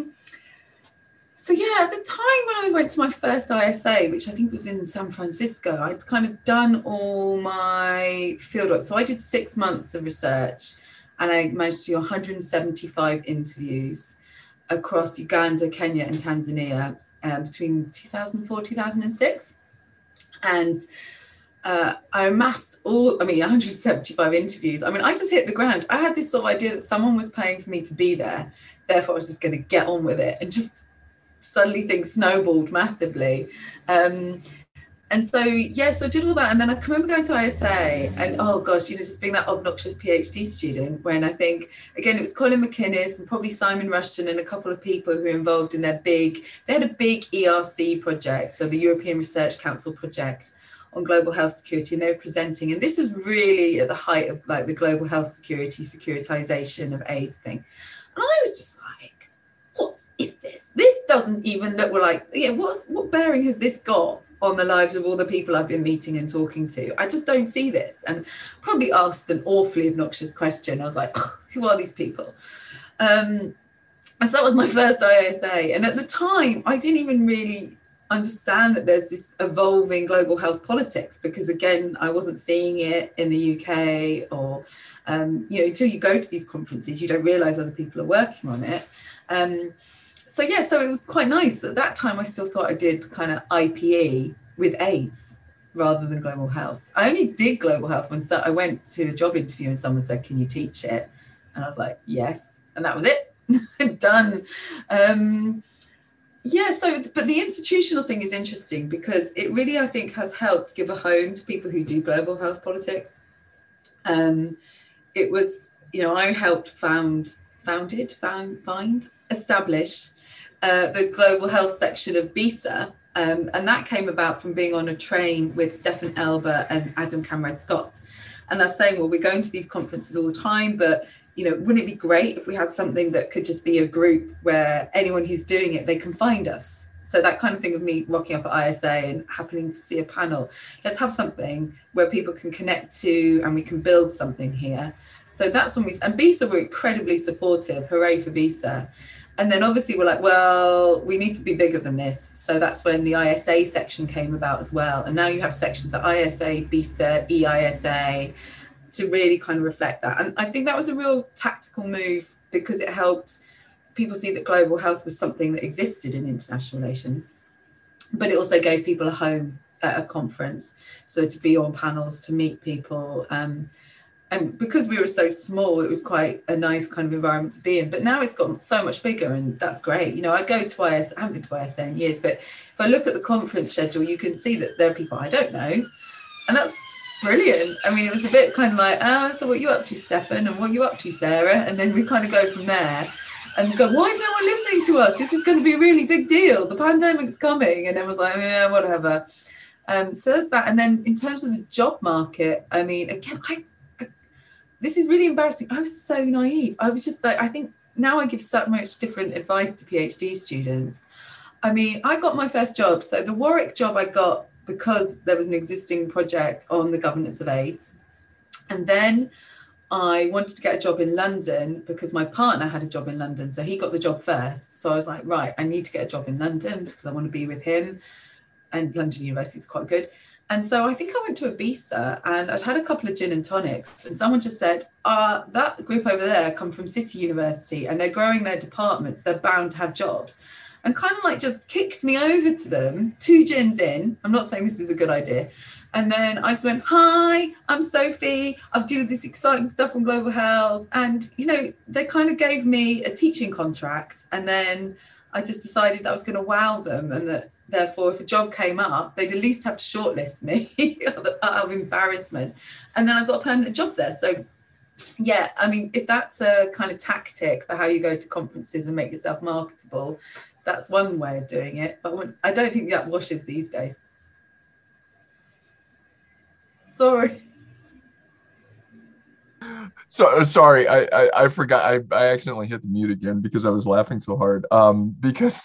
S4: so yeah, at the time when I went to my first ISA, which I think was in San Francisco, I'd kind of done all my fieldwork. So I did 6 months of research, and I managed to do 175 interviews across Uganda, Kenya, and Tanzania between 2004, 2006. And I amassed 175 interviews. I mean, I just hit the ground. I had this sort of idea that someone was paying for me to be there. Therefore, I was just going to get on with it. And just suddenly things snowballed massively. And so, so I did all that. And then I can remember going to ISA and, oh gosh, just being that obnoxious PhD student, when I think, again, it was Colin McInnes and probably Simon Rushton and a couple of people who were involved in they had a big ERC project, so the European Research Council project on global health security, and they were presenting. And this was really at the height of like the global health security, securitization of AIDS thing. And I was just like, what is this? This doesn't even look like, what bearing has this got on the lives of all the people I've been meeting and talking to? I just don't see this. And probably asked an awfully obnoxious question. I was like, who are these people? And so that was my first ISA. And at the time, I didn't even really understand that there's this evolving global health politics, because again, I wasn't seeing it in the UK or, until you go to these conferences, you don't realize other people are working on it. So it was quite nice. At that time, I still thought I did kind of IPE with AIDS rather than global health. I only did global health when I went to a job interview and someone said, can you teach it? And I was like, yes. And that was it. Done. But the institutional thing is interesting, because it really, I think, has helped give a home to people who do global health politics. It was, I helped establish the global health section of BISA. And that came about from being on a train with Stefan Elber and Adam Kamrad Scott. And they're saying, well, we're going to these conferences all the time, but wouldn't it be great if we had something that could just be a group where anyone who's doing it, they can find us? So that kind of thing of me rocking up at ISA and happening to see a panel, let's have something where people can connect to and we can build something here. So that's when and BISA were incredibly supportive. Hooray for BISA. And then obviously we're like, well, we need to be bigger than this. So that's when the ISA section came about as well. And now you have sections at ISA, BISA, EISA, to really kind of reflect that. And I think that was a real tactical move, because it helped people see that global health was something that existed in international relations, but it also gave people a home at a conference. So to be on panels, to meet people. And because we were so small, it was quite a nice kind of environment to be in. But now it's gotten so much bigger, and that's great. I go to ISA, I haven't been to ISA in years, but if I look at the conference schedule, you can see that there are people I don't know. And that's brilliant. I mean, it was a bit kind of like, so what are you up to, Stefan? And what are you up to, Sarah? And then we kind of go from there and go, why is no one listening to us? This is going to be a really big deal. The pandemic's coming. And it was like, yeah, whatever. So there's that. And then in terms of the job market, I mean, again, this is really embarrassing. I was so naive. I was just like, I think now I give so much different advice to PhD students. I mean, I got my first job. So the Warwick job I got because there was an existing project on the governance of AIDS. And then I wanted to get a job in London because my partner had a job in London. So he got the job first. So I was like, right, I need to get a job in London because I want to be with him. And London University is quite good. And so I think I went to a BISA and I'd had a couple of gin and tonics. And someone just said, that group over there come from City University and they're growing their departments. They're bound to have jobs. And kind of like just kicked me over to them, 2 gins in. I'm not saying this is a good idea. And then I just went, hi, I'm Sophie. I do this exciting stuff on global health. And, they kind of gave me a teaching contract. And then I just decided I was going to wow them. And that therefore, if a job came up, they'd at least have to shortlist me out of embarrassment. And then I got a permanent job there. So, yeah, I mean, if that's a kind of tactic for how you go to conferences and make yourself marketable, that's one way of doing it, but I don't think that washes these days. Sorry.
S5: So sorry, I forgot. I accidentally hit the mute again because I was laughing so hard. Because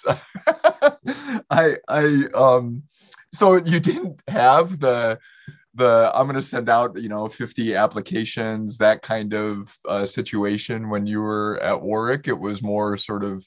S5: so you didn't have the I'm going to send out 50 applications, that kind of situation when you were at Warwick. It was more sort of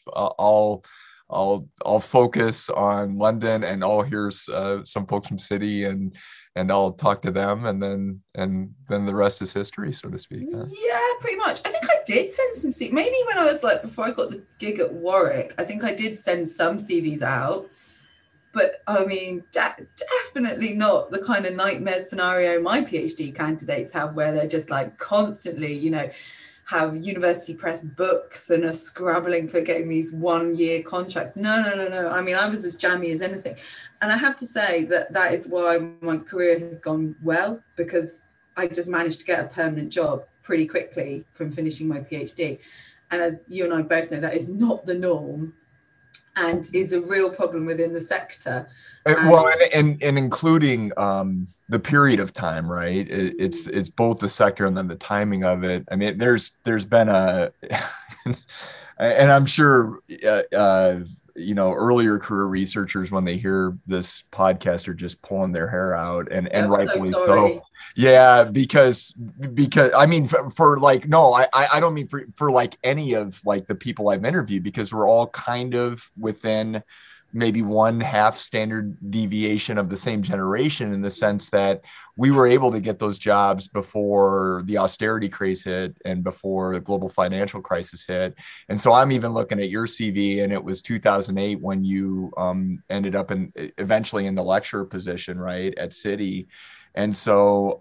S5: I'll focus on London, and here's some folks from City, and I'll talk to them, and then the rest is history, so to speak. Huh?
S4: Yeah, pretty much. I think I did send some CVs. Maybe when I was before I got the gig at Warwick, I think I did send some CVs out. But I mean, definitely not the kind of nightmare scenario my PhD candidates have, where they're just constantly, have university press books and are scrabbling for getting these 1-year contracts. No. I mean, I was as jammy as anything. And I have to say that is why my career has gone well, because I just managed to get a permanent job pretty quickly from finishing my PhD. And as you and I both know, that is not the norm and is a real problem within the sector.
S5: Well, and including the period of time, right? It's both the sector and then the timing of it. I mean, there's been and I'm sure earlier career researchers, when they hear this podcast, are just pulling their hair out, and rightfully so. Yeah, because I mean, I don't mean for any of the people I've interviewed, because we're all kind of within maybe 1/2 standard deviation of the same generation, in the sense that we were able to get those jobs before the austerity craze hit and before the global financial crisis hit. And so I'm even looking at your CV, and it was 2008 when you ended up eventually in the lecturer position, right, at City. And so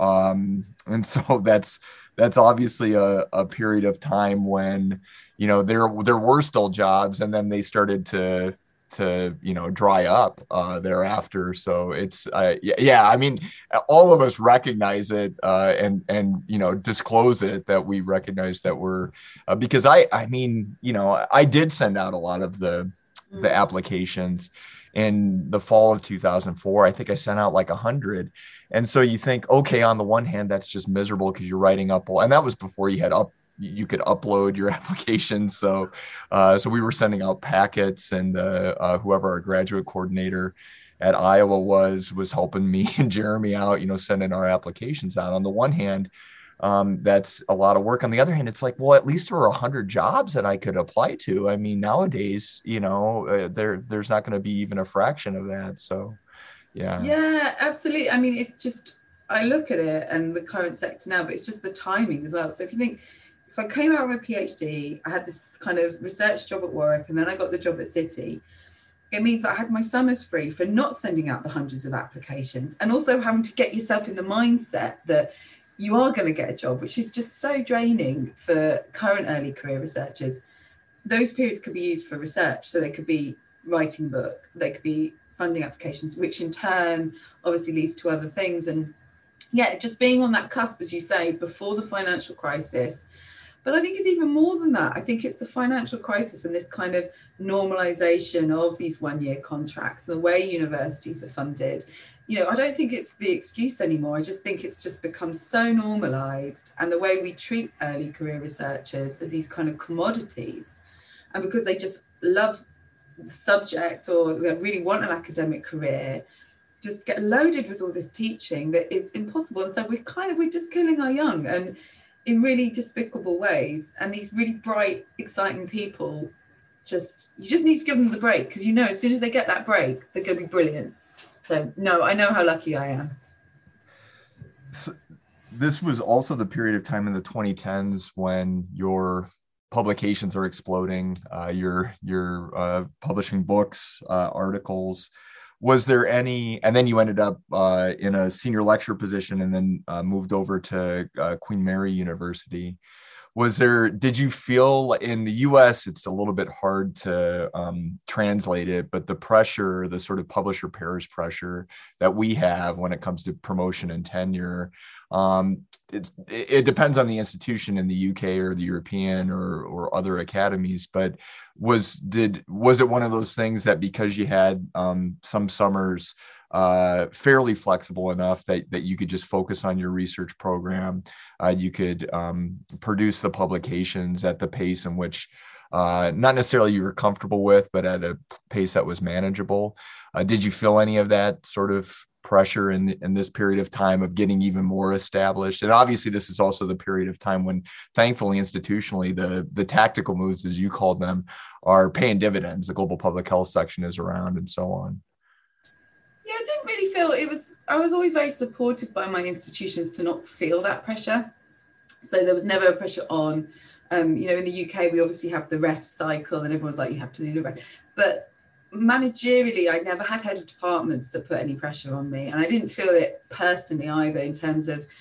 S5: that's obviously a period of time when there were still jobs, and then they started to dry up thereafter. So it's I mean, all of us recognize it and disclose it, that we recognize that we're because I mean, I did send out a lot of the applications in the fall of 2004. I think I sent out 100. And so you think, okay, on the one hand, that's just miserable because you're writing up, and that was before you could upload your application. So we were sending out packets, and whoever our graduate coordinator at Iowa was helping me and Jeremy out, sending our applications out. On the one hand, that's a lot of work. On the other hand, it's well, at least there were 100 jobs that I could apply to. I mean, nowadays, there's not going to be even a fraction of that. So, yeah.
S4: Yeah, absolutely. I mean, it's just, I look at it and the current sector now, but it's just the timing as well. So if I came out of a PhD, I had this kind of research job at Warwick, and then I got the job at City, it means that I had my summers free for not sending out the hundreds of applications, and also having to get yourself in the mindset that you are going to get a job, which is just so draining for current early career researchers. Those periods could be used for research. So they could be writing a book, they could be funding applications, which in turn obviously leads to other things. And yeah, just being on that cusp, as you say, before the financial crisis. But I think it's even more than that. I think it's the financial crisis and this kind of normalization of these 1-year contracts and the way universities are funded. I don't think it's the excuse anymore. I just think it's just become so normalized, and the way we treat early career researchers as these kind of commodities. And because they just love the subject or really want an academic career, just get loaded with all this teaching that is impossible. And so we're just killing our young, and in really despicable ways. And these really bright, exciting people, you just need to give them the break, because as soon as they get that break, they're going to be brilliant. So no, I know how lucky I am.
S5: So this was also the period of time in the 2010s when your publications are exploding. You're publishing books, articles. Was there any, and then you ended up in a senior lecturer position, and then moved over to Queen Mary University. Did you feel, in the US, it's a little bit hard to translate it, but the pressure, the sort of publisher pairs pressure that we have when it comes to promotion and tenure, It depends on the institution in the UK or the European or other academies, but was it one of those things that because you had some summers fairly flexible enough that you could just focus on your research program, you could produce the publications at the pace in which not necessarily you were comfortable with, but at a pace that was manageable? Did you feel any of that sort of pressure in this period of time of getting even more established? And obviously this is also the period of time when, thankfully, institutionally, the tactical moves, as you called them, are paying dividends. The global public health section is around and so on.
S4: Yeah, I didn't really feel I was always very supported by my institutions to not feel that pressure. So there was never a pressure on, in the UK, we obviously have the ref cycle and everyone's like, you have to do the ref. But managerially, I never had head of departments that put any pressure on me. And I didn't feel it personally either in terms of,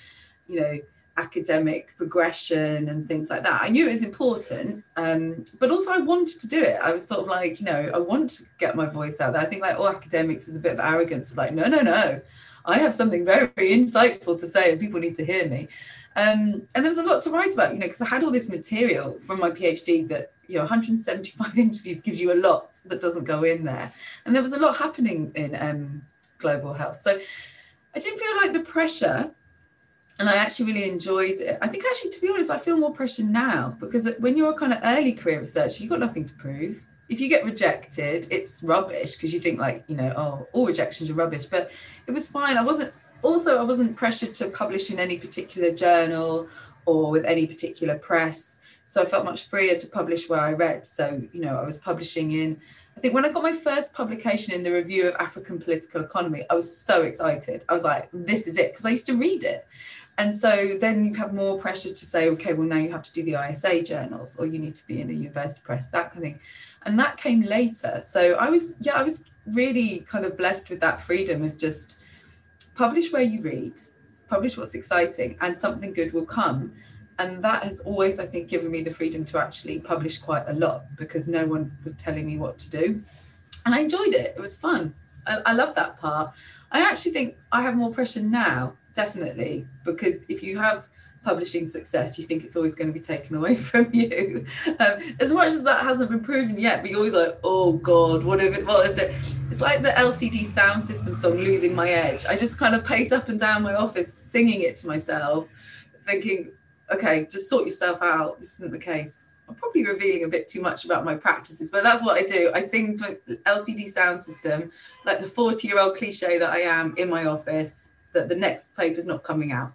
S4: academic progression and things like that. I knew it was important, but also I wanted to do it. I was sort of like, I want to get my voice out there. I think like all academics is a bit of arrogance. It's like, no, I have something very, very insightful to say and people need to hear me. And there was a lot to write about, because I had all this material from my PhD that, 175 interviews gives you a lot that doesn't go in there. And there was a lot happening in global health. So I didn't feel like the pressure, and I actually really enjoyed it. I think actually, to be honest, I feel more pressure now because when you're a kind of early career researcher, you've got nothing to prove. If you get rejected, it's rubbish because you think like, all rejections are rubbish, but it was fine. I wasn't pressured to publish in any particular journal or with any particular press. So I felt much freer to publish where I read. So, I was publishing in, I think when I got my first publication in the Review of African Political Economy, I was so excited. I was like, this is it, because I used to read it. And so then you have more pressure to say, okay, well, now you have to do the ISA journals or you need to be in a university press, that kind of thing. And that came later. So I was really kind of blessed with that freedom of just publish where you read, publish what's exciting, and something good will come. And that has always, I think, given me the freedom to actually publish quite a lot because no one was telling me what to do. And I enjoyed it. It was fun. I love that part. I actually think I have more pressure now, definitely, because if you have publishing success, you think it's always going to be taken away from you. As much as that hasn't been proven yet, but you're always like, oh God, what is it? It's like the LCD Sound System song, Losing My Edge. I just kind of pace up and down my office singing it to myself, thinking, okay, just sort yourself out. This isn't the case. I'm probably revealing a bit too much about my practices, but that's what I do. I sing to LCD Sound System, like the 40-year-old cliche that I am in my office, that the next paper's not coming out.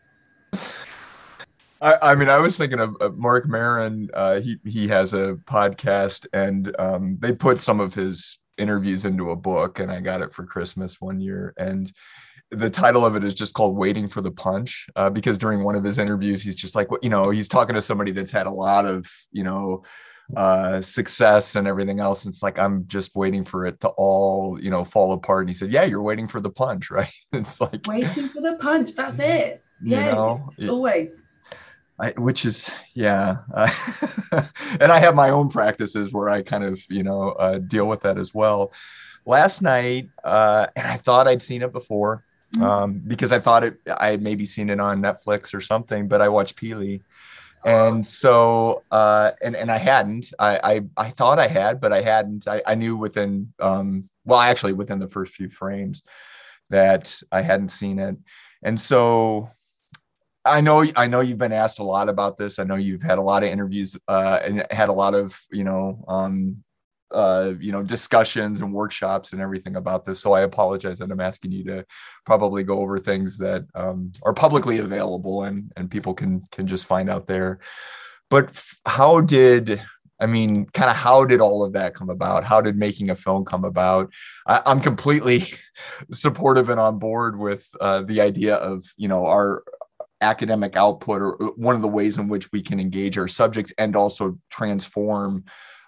S5: I mean, I was thinking of Mark Maron. He has a podcast, and they put some of his interviews into a book, and I got it for Christmas one year. And the title of it is just called Waiting for the Punch, because during one of his interviews, he's just like, he's talking to somebody that's had a lot of, success and everything else. And it's like, I'm just waiting for it to all, fall apart. And he said, yeah, you're waiting for the punch, right? It's like
S4: waiting for the punch. That's it. Yeah, it's always.
S5: Which is, yeah. And I have my own practices where I kind of, deal with that as well. Last night, and I thought I'd seen it before, because I thought I had maybe seen it on Netflix or something, but I watched Pili. And so, and I hadn't, I thought I had, but I hadn't. I knew within the first few frames that I hadn't seen it. And so I know you've been asked a lot about this. I know you've had a lot of interviews, and had a lot of, discussions and workshops and everything about this. So I apologize that I'm asking you to probably go over things that are publicly available and people can just find out there. But how did all of that come about? How did making a film come about? I'm completely supportive and on board with the idea of, our academic output, or one of the ways in which we can engage our subjects and also transform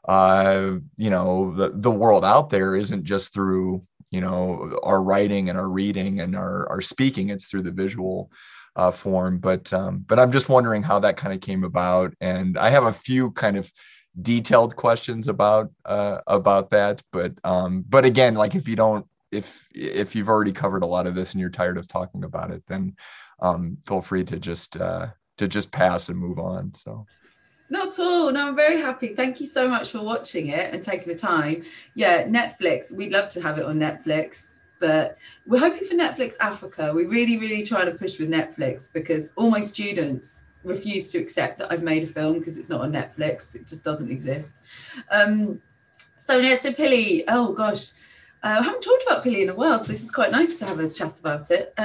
S5: the world out there isn't just through, our writing and our reading and our speaking, it's through the visual form. But I'm just wondering how that kind of came about. And I have a few kind of detailed questions about that. But again, like if if you've already covered a lot of this and you're tired of talking about it, then feel free to just pass and move on. So.
S4: Not at all. No, I'm very happy. Thank you so much for watching it and taking the time. Yeah, Netflix. We'd love to have it on Netflix, but we're hoping for Netflix Africa. We're really, really trying to push with Netflix because all my students refuse to accept that I've made a film because it's not on Netflix. It just doesn't exist. So Pili, oh gosh, I haven't talked about Pili in a while, so this is quite nice to have a chat about it.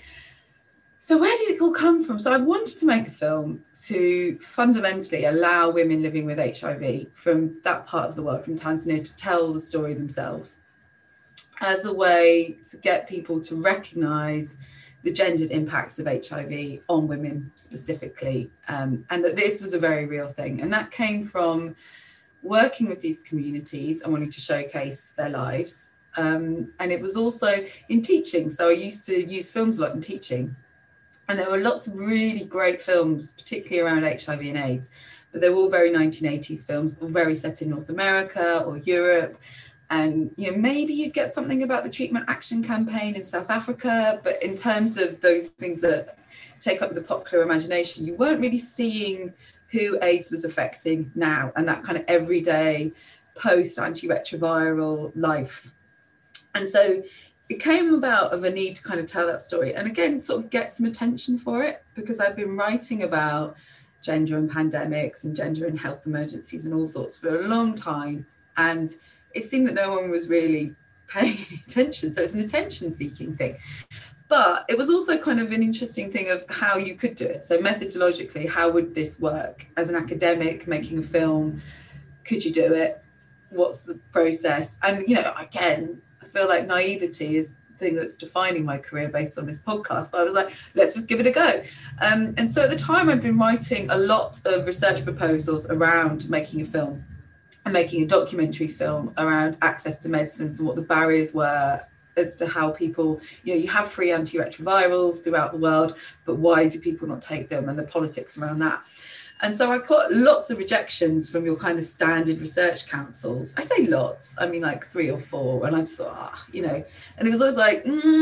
S4: So where did it all come from? So I wanted to make a film to fundamentally allow women living with HIV from that part of the world, from Tanzania, to tell the story themselves as a way to get people to recognise the gendered impacts of HIV on women specifically, and that this was a very real thing. And that came from working with these communities and wanting to showcase their lives. And it was also in teaching. So I used to use films a lot in teaching. And there were lots of really great films, particularly around HIV and AIDS, but they were all very 1980s films, all very set in North America or Europe. And, you know, maybe you'd get something about the Treatment Action Campaign in South Africa, but in terms of those things that take up the popular imagination, you weren't really seeing who AIDS was affecting now and that kind of everyday post-antiretroviral life. And so it came about of a need to kind of tell that story and again sort of get some attention for it, because I've been writing about gender and pandemics and gender and health emergencies and all sorts for a long time, and it seemed that no one was really paying any attention. So it's an attention seeking thing, but it was also kind of an interesting thing of how you could do it. So methodologically, how would this work as an academic making a film? Could you do it? What's the process? And, you know, again, I feel like naivety is the thing that's defining my career based on this podcast. But I was like, let's just give it a go. And so at the time, I'd been writing a lot of research proposals around making a film and making a documentary film around access to medicines and what the barriers were as to how people, you know, you have free antiretrovirals throughout the world, but why do people not take them, and the politics around that. And so I got lots of rejections from your kind of standard research councils. I say lots, I mean like 3 or 4. And I just thought, you know, and it was always like,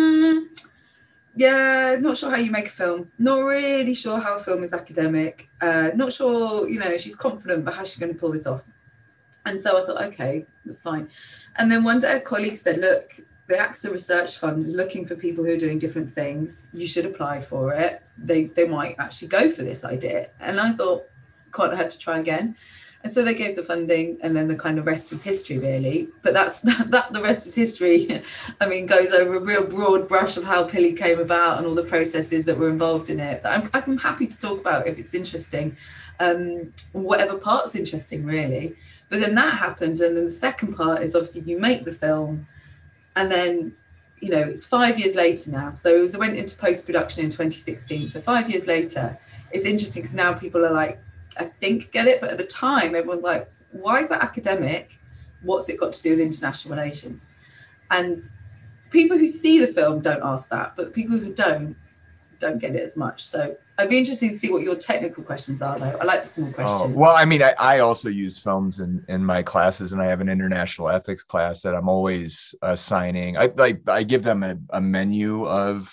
S4: yeah, not sure how you make a film. Not really sure how a film is academic. Not sure, you know, she's confident, but how's she going to pull this off? And so I thought, okay, that's fine. And then one day a colleague said, look, the AXA Research Fund is looking for people who are doing different things. You should apply for it. They might actually go for this idea. And I thought, God, I had to try again. And so they gave the funding, and then the kind of rest is history, really. But the rest is history. I mean, goes over a real broad brush of how Pili came about and all the processes that were involved in it. But I'm happy to talk about if it's interesting, whatever part's interesting, really. But then that happened. And then the second part is obviously you make the film, and then, you know, it's 5 years later now. So I went into post-production in 2016. So 5 years later, it's interesting because now people are like, I think get it. But at the time, everyone's like, why is that academic? What's it got to do with international relations? And people who see the film don't ask that, but the people who don't get it as much. So I'd be interested to see what your technical questions are, though. I like the small questions.
S5: Well, I mean, I also use films in my classes, and I have an international ethics class that I'm always assigning. I give them a menu of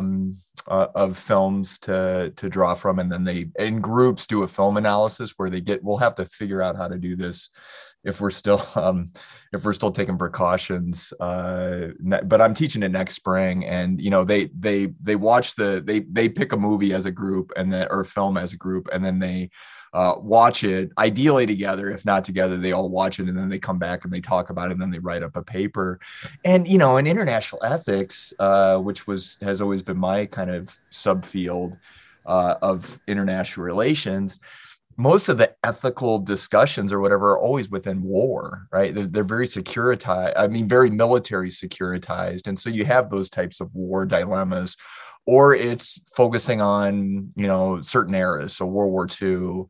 S5: films to draw from, and then they in groups do a film analysis where we'll have to figure out how to do this if we're still taking precautions. But I'm teaching it next spring, and you know they watch they pick a movie as a group or film as a group, and then they watch it ideally together. If not together, they all watch it, and then they come back and they talk about it, and then they write up a paper. And you know, in international ethics, which has always been my kind of subfield of international relations, most of the ethical discussions or whatever are always within war, right? They're very securitized. I mean, very military securitized. And so you have those types of war dilemmas, or it's focusing on, you know, certain eras. So World War II,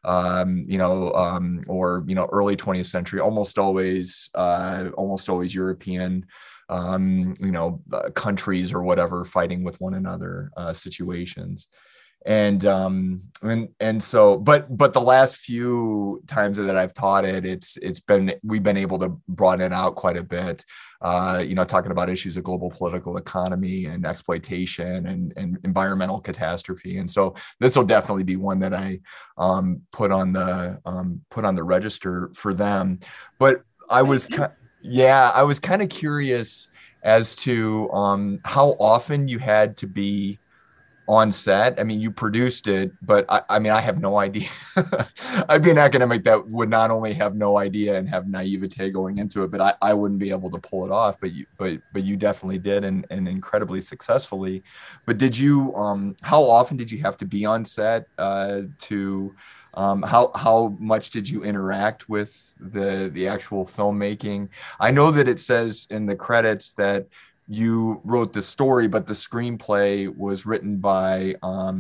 S5: or, you know, early 20th century, almost always European, countries or whatever fighting with one another situations. and so but the last few times that I've taught it, we've been able to broaden it out quite a bit, talking about issues of global political economy and exploitation and environmental catastrophe. And so this will definitely be one that I put on the register for them. But I was kind of curious as to how often you had to be on set. I mean, you produced it, but I mean, I have no idea. I'd be an academic that would not only have no idea and have naivete going into it, but I wouldn't be able to pull it off. But you definitely did, and incredibly successfully. But did you? How often did you have to be on set to? How much did you interact with the actual filmmaking? I know that it says in the credits that you wrote the story, but the screenplay was written by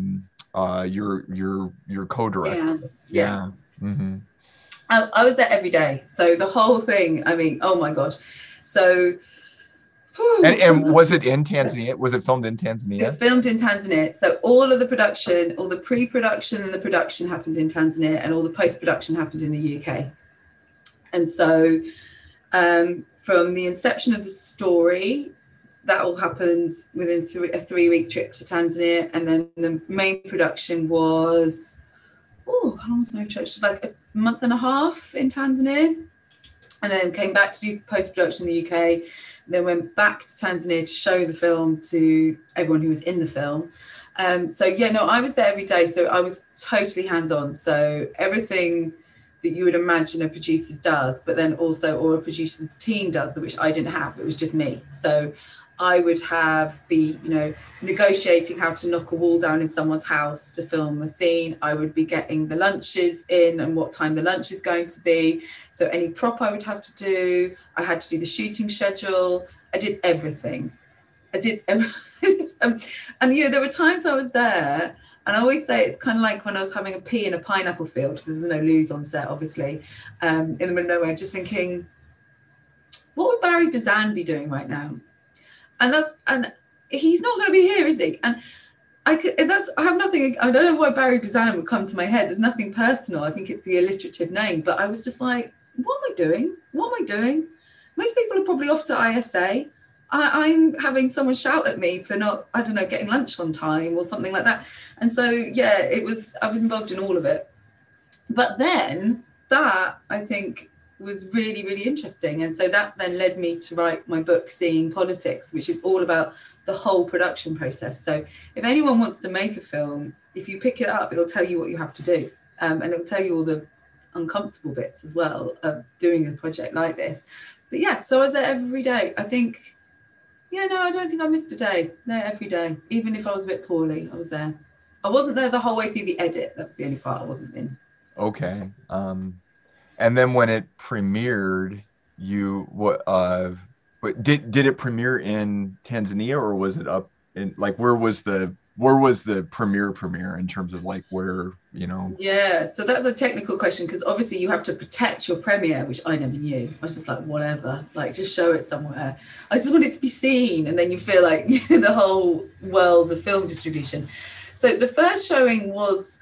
S5: your co-director.
S4: Yeah.
S5: Mm-hmm.
S4: I was there every day, so the whole thing, I mean, oh my gosh. So
S5: and was it in Tanzania? Was it filmed in Tanzania?
S4: It's filmed in Tanzania. So all of the production, all the pre-production and the production happened in Tanzania, and all the post-production happened in the UK. And so from the inception of the story, that all happened within a 3-week trip to Tanzania. And then the main production was, how long was the main production? Like a month and a half in Tanzania. And then came back to do post-production in the UK. Then went back to Tanzania to show the film to everyone who was in the film. I was there every day. So I was totally hands-on. So everything that you would imagine a producer does, but then also, or a producer's team does, which I didn't have. It was just me. So I would be negotiating how to knock a wall down in someone's house to film a scene. I would be getting the lunches in and what time the lunch is going to be. So any prop I would have to do. I had to do the shooting schedule. I did everything. And there were times I was there, and I always say it's kind of like when I was having a pea in a pineapple field, because there's no loos on set, obviously, in the middle of nowhere, just thinking, what would Barry Bazan be doing right now? And he's not going to be here, is he? And I have nothing. I don't know why Barry Bazan would come to my head. There's nothing personal. I think it's the alliterative name. But I was just like, what am I doing? What am I doing? Most people are probably off to ISA. I'm having someone shout at me for not, I don't know, getting lunch on time or something like that. And so, I was involved in all of it. But then that, I think, was really, really interesting. And so that then led me to write my book, Seeing Politics, which is all about the whole production process. So if anyone wants to make a film, if you pick it up, it'll tell you what you have to do. And it'll tell you all the uncomfortable bits as well of doing a project like this. But so I was there every day. I think, I don't think I missed a day. There every day. Even if I was a bit poorly, I was there. I wasn't there the whole way through the edit. That was the only part I wasn't in.
S5: Okay. And then when it premiered, did it premiere in Tanzania, or was it up in, like, where was the premiere in terms of like where,
S4: Yeah, so that's a technical question, because obviously you have to protect your premiere, which I never knew. I was just like, whatever, like just show it somewhere. I just want it to be seen, and then you feel like the whole world of film distribution. So the first showing was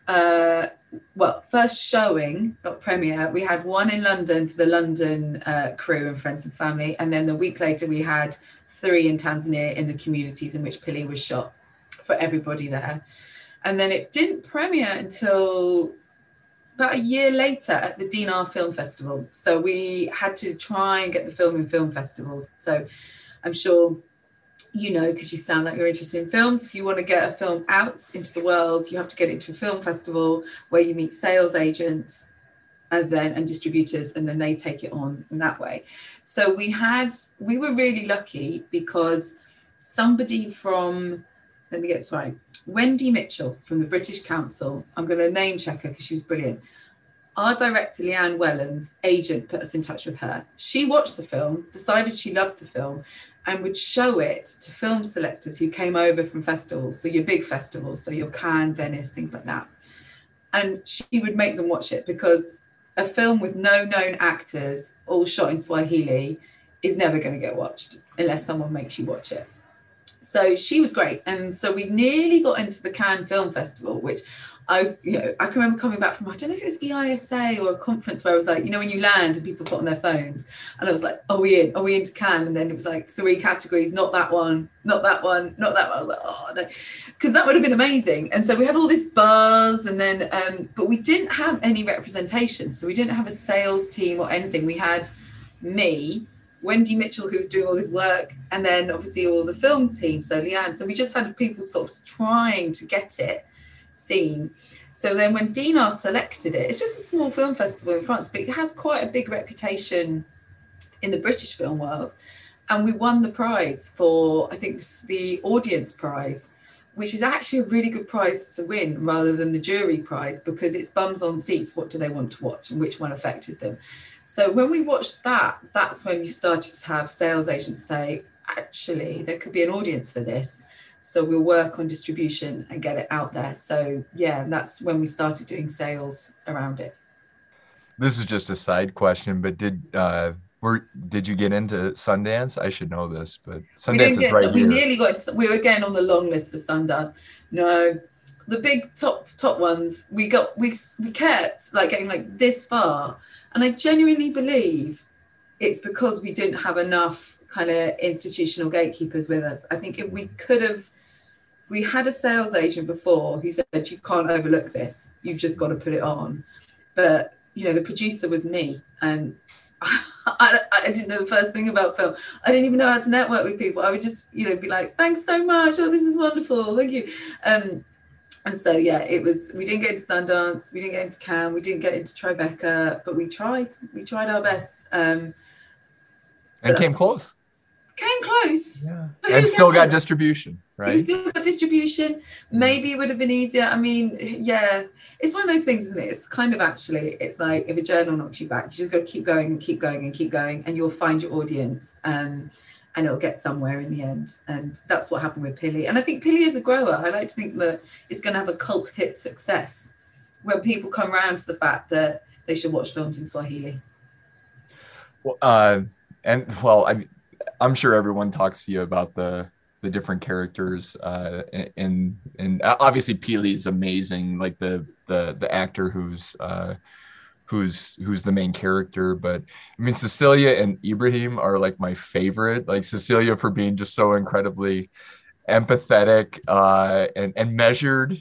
S4: not premiere. We had one in London for the London crew and friends and family, and then the week later we had 3 in Tanzania in the communities in which Pili was shot for everybody there. And then it didn't premiere until about a year later at the Dinar Film Festival. So we had to try and get the film in film festivals. So I'm sure because you sound like you're interested in films, if you want to get a film out into the world, you have to get it into a film festival where you meet sales agents and distributors, and then they take it on in that way. So we were really lucky, because somebody from, let me get this right, Wendy Mitchell from the British Council, I'm going to name check her because she was brilliant. Our director, Leanne Wellens' agent, put us in touch with her. She watched the film, decided she loved the film, and would show it to film selectors who came over from festivals, so your big festivals, so your Cannes, Venice, things like that. And she would make them watch it, because a film with no known actors, all shot in Swahili, is never going to get watched unless someone makes you watch it. So she was great. And so we nearly got into the Cannes Film Festival, which I can remember coming back from, I don't know if it was EISA or a conference where I was like, when you land and people put on their phones, and I was like, are we into Cannes? And then it was like 3 categories, not that one, not that one, not that one. I was like, oh no, because that would have been amazing. And so we had all this buzz, and then, but we didn't have any representation. So we didn't have a sales team or anything. We had me, Wendy Mitchell, who was doing all this work, and then obviously all the film team, so Leanne. So we just had people sort of trying to get it seen. So then when Dinar selected it, it's just a small film festival in France, but it has quite a big reputation in the British film world. And we won the prize for, I think, the audience prize, which is actually a really good prize to win rather than the jury prize, because it's bums on seats. What do they want to watch and which one affected them? So when we watched that, that's when you started to have sales agents say, actually, there could be an audience for this. So we'll work on distribution and get it out there. So yeah, that's when we started doing sales around it.
S5: This is just a side question, but did you get into Sundance? I should know this, but Sundance is right here.
S4: We nearly got into, we were again on the long list for Sundance. No, the big top ones, we kept like getting like this far. And I genuinely believe it's because we didn't have enough kind of institutional gatekeepers with us. I think if we had a sales agent before who said, you can't overlook this, you've just got to put it on. But, the producer was me, and I didn't know the first thing about film. I didn't even know how to network with people. I would just, be like, thanks so much. Oh, this is wonderful. Thank you. And so, yeah, we didn't get into Sundance, we didn't get into Cannes, we didn't get into Tribeca, but we tried our best.
S5: And came close.
S4: Came close.
S5: Yeah. And still got distribution, right?
S4: We still got distribution. Maybe it would have been easier. I mean, yeah, it's one of those things, isn't it? It's kind of actually, it's like if a journal knocks you back, you just got to keep going and keep going and keep going, and you'll find your audience. And it'll get somewhere in the end. And that's what happened with Pili. And I think Pili is a grower. I like to think that it's going to have a cult hit success when people come around to the fact that they should watch films in Swahili.
S5: Well, I'm sure everyone talks to you about the different characters, and obviously Pili is amazing, like the actor who's the main character. But I mean, Cecilia and Ibrahim are like my favorite. Like Cecilia for being just so incredibly empathetic and measured,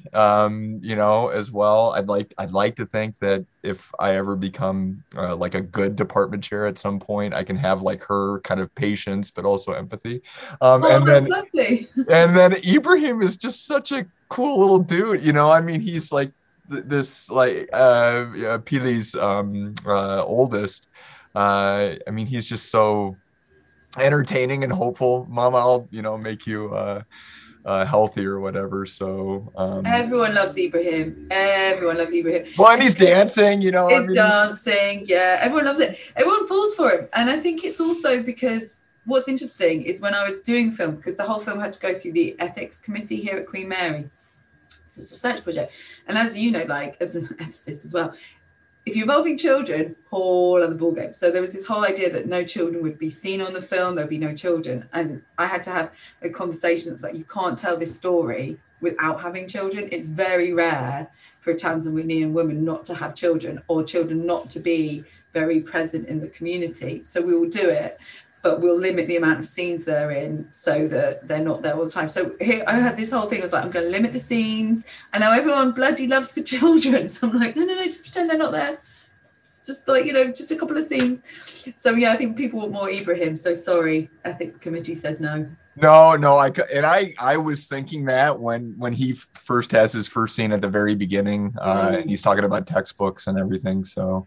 S5: as well. I'd like to think that if I ever become like a good department chair at some point, I can have like her kind of patience, but also empathy. And then
S4: lovely.
S5: And then Ibrahim is just such a cool little dude. I mean, he's like this like Pili's oldest. I mean, he's just so entertaining and hopeful. Mama, I'll make you healthy or whatever. So
S4: everyone loves Ibrahim.
S5: Well, and he's dancing,
S4: dancing. Yeah, everyone loves it. Everyone falls for him. And I think it's also because what's interesting is when I was doing film, because the whole film had to go through the ethics committee here at Queen Mary. It's a research project. And as you know, like as an ethicist as well, if you're involving children, whole other ballgame. So there was this whole idea that no children would be seen on the film, there'd be no children. And I had to have a conversation that was like, you can't tell this story without having children. It's very rare for a Tanzanian woman not to have children, or children not to be very present in the community. So we will do it, but we'll limit the amount of scenes they're in so that they're not there all the time. So here I had this whole thing. I was like, I'm going to limit the scenes. And now everyone bloody loves the children. So I'm like, no, just pretend they're not there. It's just like, just a couple of scenes. So yeah, I think people want more Ibrahim. So sorry, ethics committee says no.
S5: No, I was thinking that when he first has his first scene at the very beginning, and he's talking about textbooks and everything. So,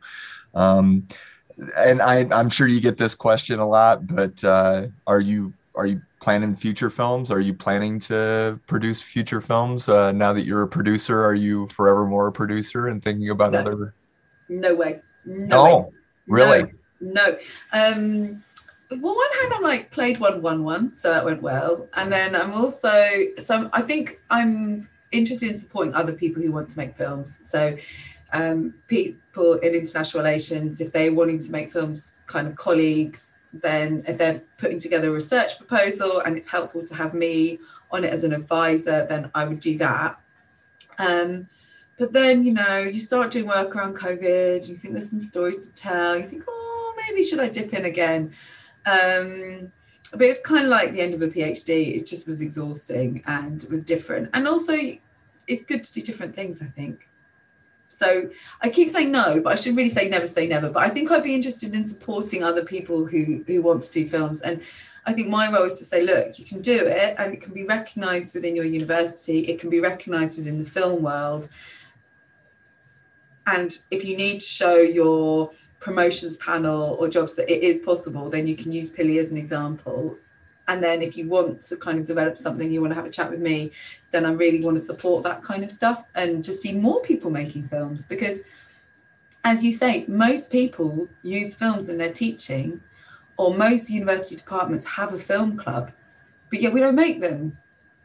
S5: and I'm sure you get this question a lot, but are you planning future films? Are you planning to produce future films now that you're a producer? Are you forevermore a producer and thinking about other?
S4: No way.
S5: No, really?
S4: No. Well, one hand I'm like played 111, so that went well, and then I'm also I think I'm interested in supporting other people who want to make films. So people in international relations, if they're wanting to make films, kind of colleagues, then if they're putting together a research proposal and it's helpful to have me on it as an advisor, then I would do that. But then, you know, you start doing work around COVID, you think there's some stories to tell, you think, oh, maybe should I dip in again? But it's kind of like the end of a PhD. It just was exhausting and it was different. And also it's good to do different things, I think. So I keep saying no, but I should really say never. But I think I'd be interested in supporting other people who want to do films. And I think my role is to say, look, you can do it and it can be recognised within your university. It can be recognised within the film world. And if you need to show your promotions panel or jobs that it is possible, then you can use Pilly as an example. And then if you want to kind of develop something, you want to have a chat with me, then I really want to support that kind of stuff and to see more people making films. Because as you say, most people use films in their teaching, or most university departments have a film club, but yet we don't make them,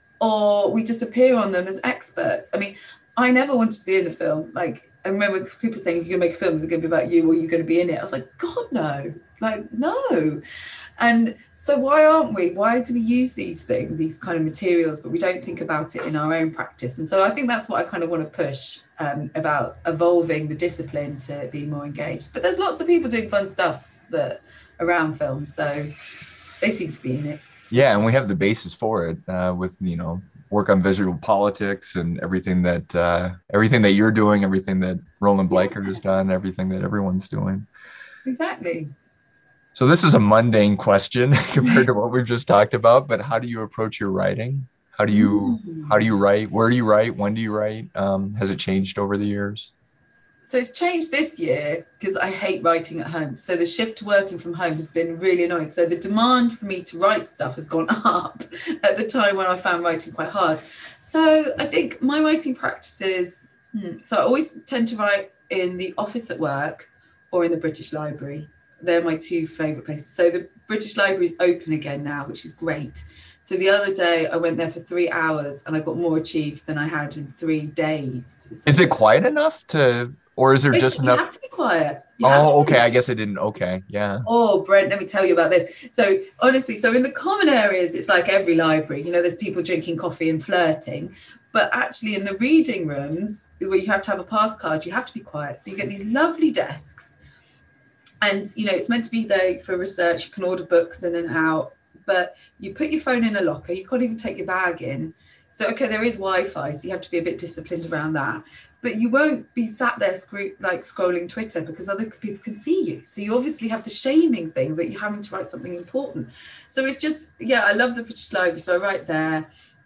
S4: or we just appear on them as experts. I mean, I never wanted to be in the film. Like, I remember people saying, if you're going to make a film, is it going to be about you or you're going to be in it? I was like, God, no. Like, no. And so why aren't we? Why do we use these things, these kind of materials, but we don't think about it in our own practice? And so I think that's what I kind of want to push about evolving the discipline to be more engaged. But there's lots of people doing fun stuff that around film, so they seem to be in it.
S5: Yeah, and we have the basis for it with, you know, work on visual politics and everything that you're doing, everything that Roland Bleicher has done, everything that everyone's doing.
S4: Exactly.
S5: So this is a mundane question compared to what we've just talked about, but how do you approach your writing? How do you write? Where do you write? When do you write? Has it changed over the years?
S4: So it's changed this year because I hate writing at home. So the shift to working from home has been really annoying. So the demand for me to write stuff has gone up at the time when I found writing quite hard. So I think my writing practices, so I always tend to write in the office at work or in the British Library. They're my two favourite places. So the British Library is open again now, which is great. So the other day I went there for 3 hours and I got more achieved than I had in 3 days. So
S5: is it quiet enough to... Or is there just enough?
S4: You have to be quiet.
S5: Okay. I guess I didn't. Okay. Yeah.
S4: Oh, Brent, let me tell you about this. So honestly, so in the common areas, it's like every library, you know, there's people drinking coffee and flirting. But actually in the reading rooms where you have to have a pass card, you have to be quiet. So you get these lovely desks. And, you know, it's meant to be there for research. You can order books in and out. But you put your phone in a locker. You can't even take your bag in. So, okay, there is Wi-Fi. So you have to be a bit disciplined around that. But you won't be sat there scrolling Twitter because other people can see you. So you obviously have the shaming thing that you're having to write something important. So it's just, yeah, I love the British Library. So I write there.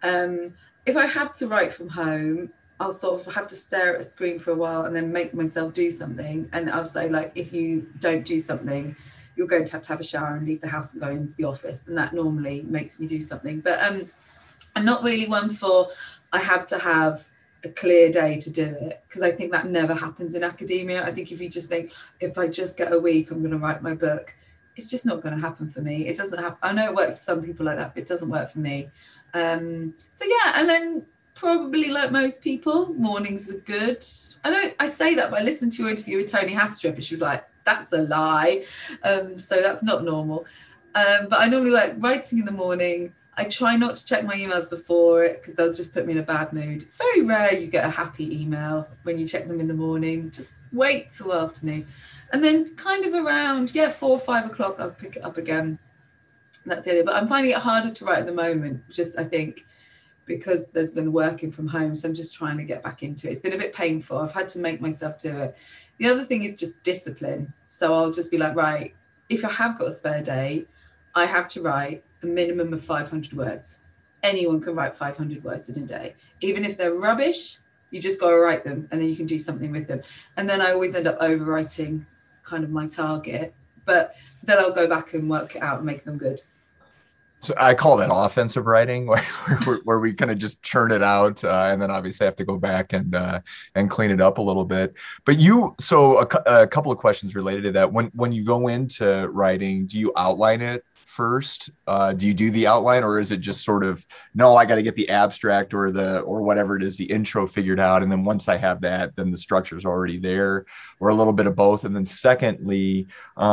S4: If I have to write from home, I'll sort of have to stare at a screen for a while and then make myself do something. And I'll say, like, if you don't do something, you're going to have a shower and leave the house and go into the office. And that normally makes me do something. But I'm not really one for, I have to have a clear day to do it, because I think that never happens in academia. I think if you just think, if I just get a week, I'm going to write my book, it's just not going to happen for me. It doesn't happen. I know it works for some people like that, but it doesn't work for me. So yeah, and then probably like most people, mornings are good. I say that, but I listened to your interview with Tony Hastrup and she was like, that's a lie. So that's not normal. But I normally like writing in the morning. I try not to check my emails before it because they'll just put me in a bad mood. It's very rare you get a happy email when you check them in the morning. Just wait till afternoon. And then kind of around, 4 or 5 o'clock, I'll pick it up again. That's it. But I'm finding it harder to write at the moment, just I think because there's been working from home. So I'm just trying to get back into it. It's been a bit painful. I've had to make myself do it. The other thing is just discipline. So I'll just be like, right, if I have got a spare day, I have to write a minimum of 500 words. Anyone can write 500 words in a day. Even if they're rubbish, you just got to write them and then you can do something with them. And then I always end up overwriting kind of my target, but then I'll go back and work it out and make them good.
S5: So I call that offensive writing, where we kind of just churn it out, and then obviously have to go back and clean it up a little bit. But so a couple of questions related to that. When you go into writing, do you outline it first? Do you do the outline, or is it just sort of, no, I got to get the abstract or whatever it is, the intro figured out, and then once I have that, then the structure's already there, or a little bit of both? And then secondly,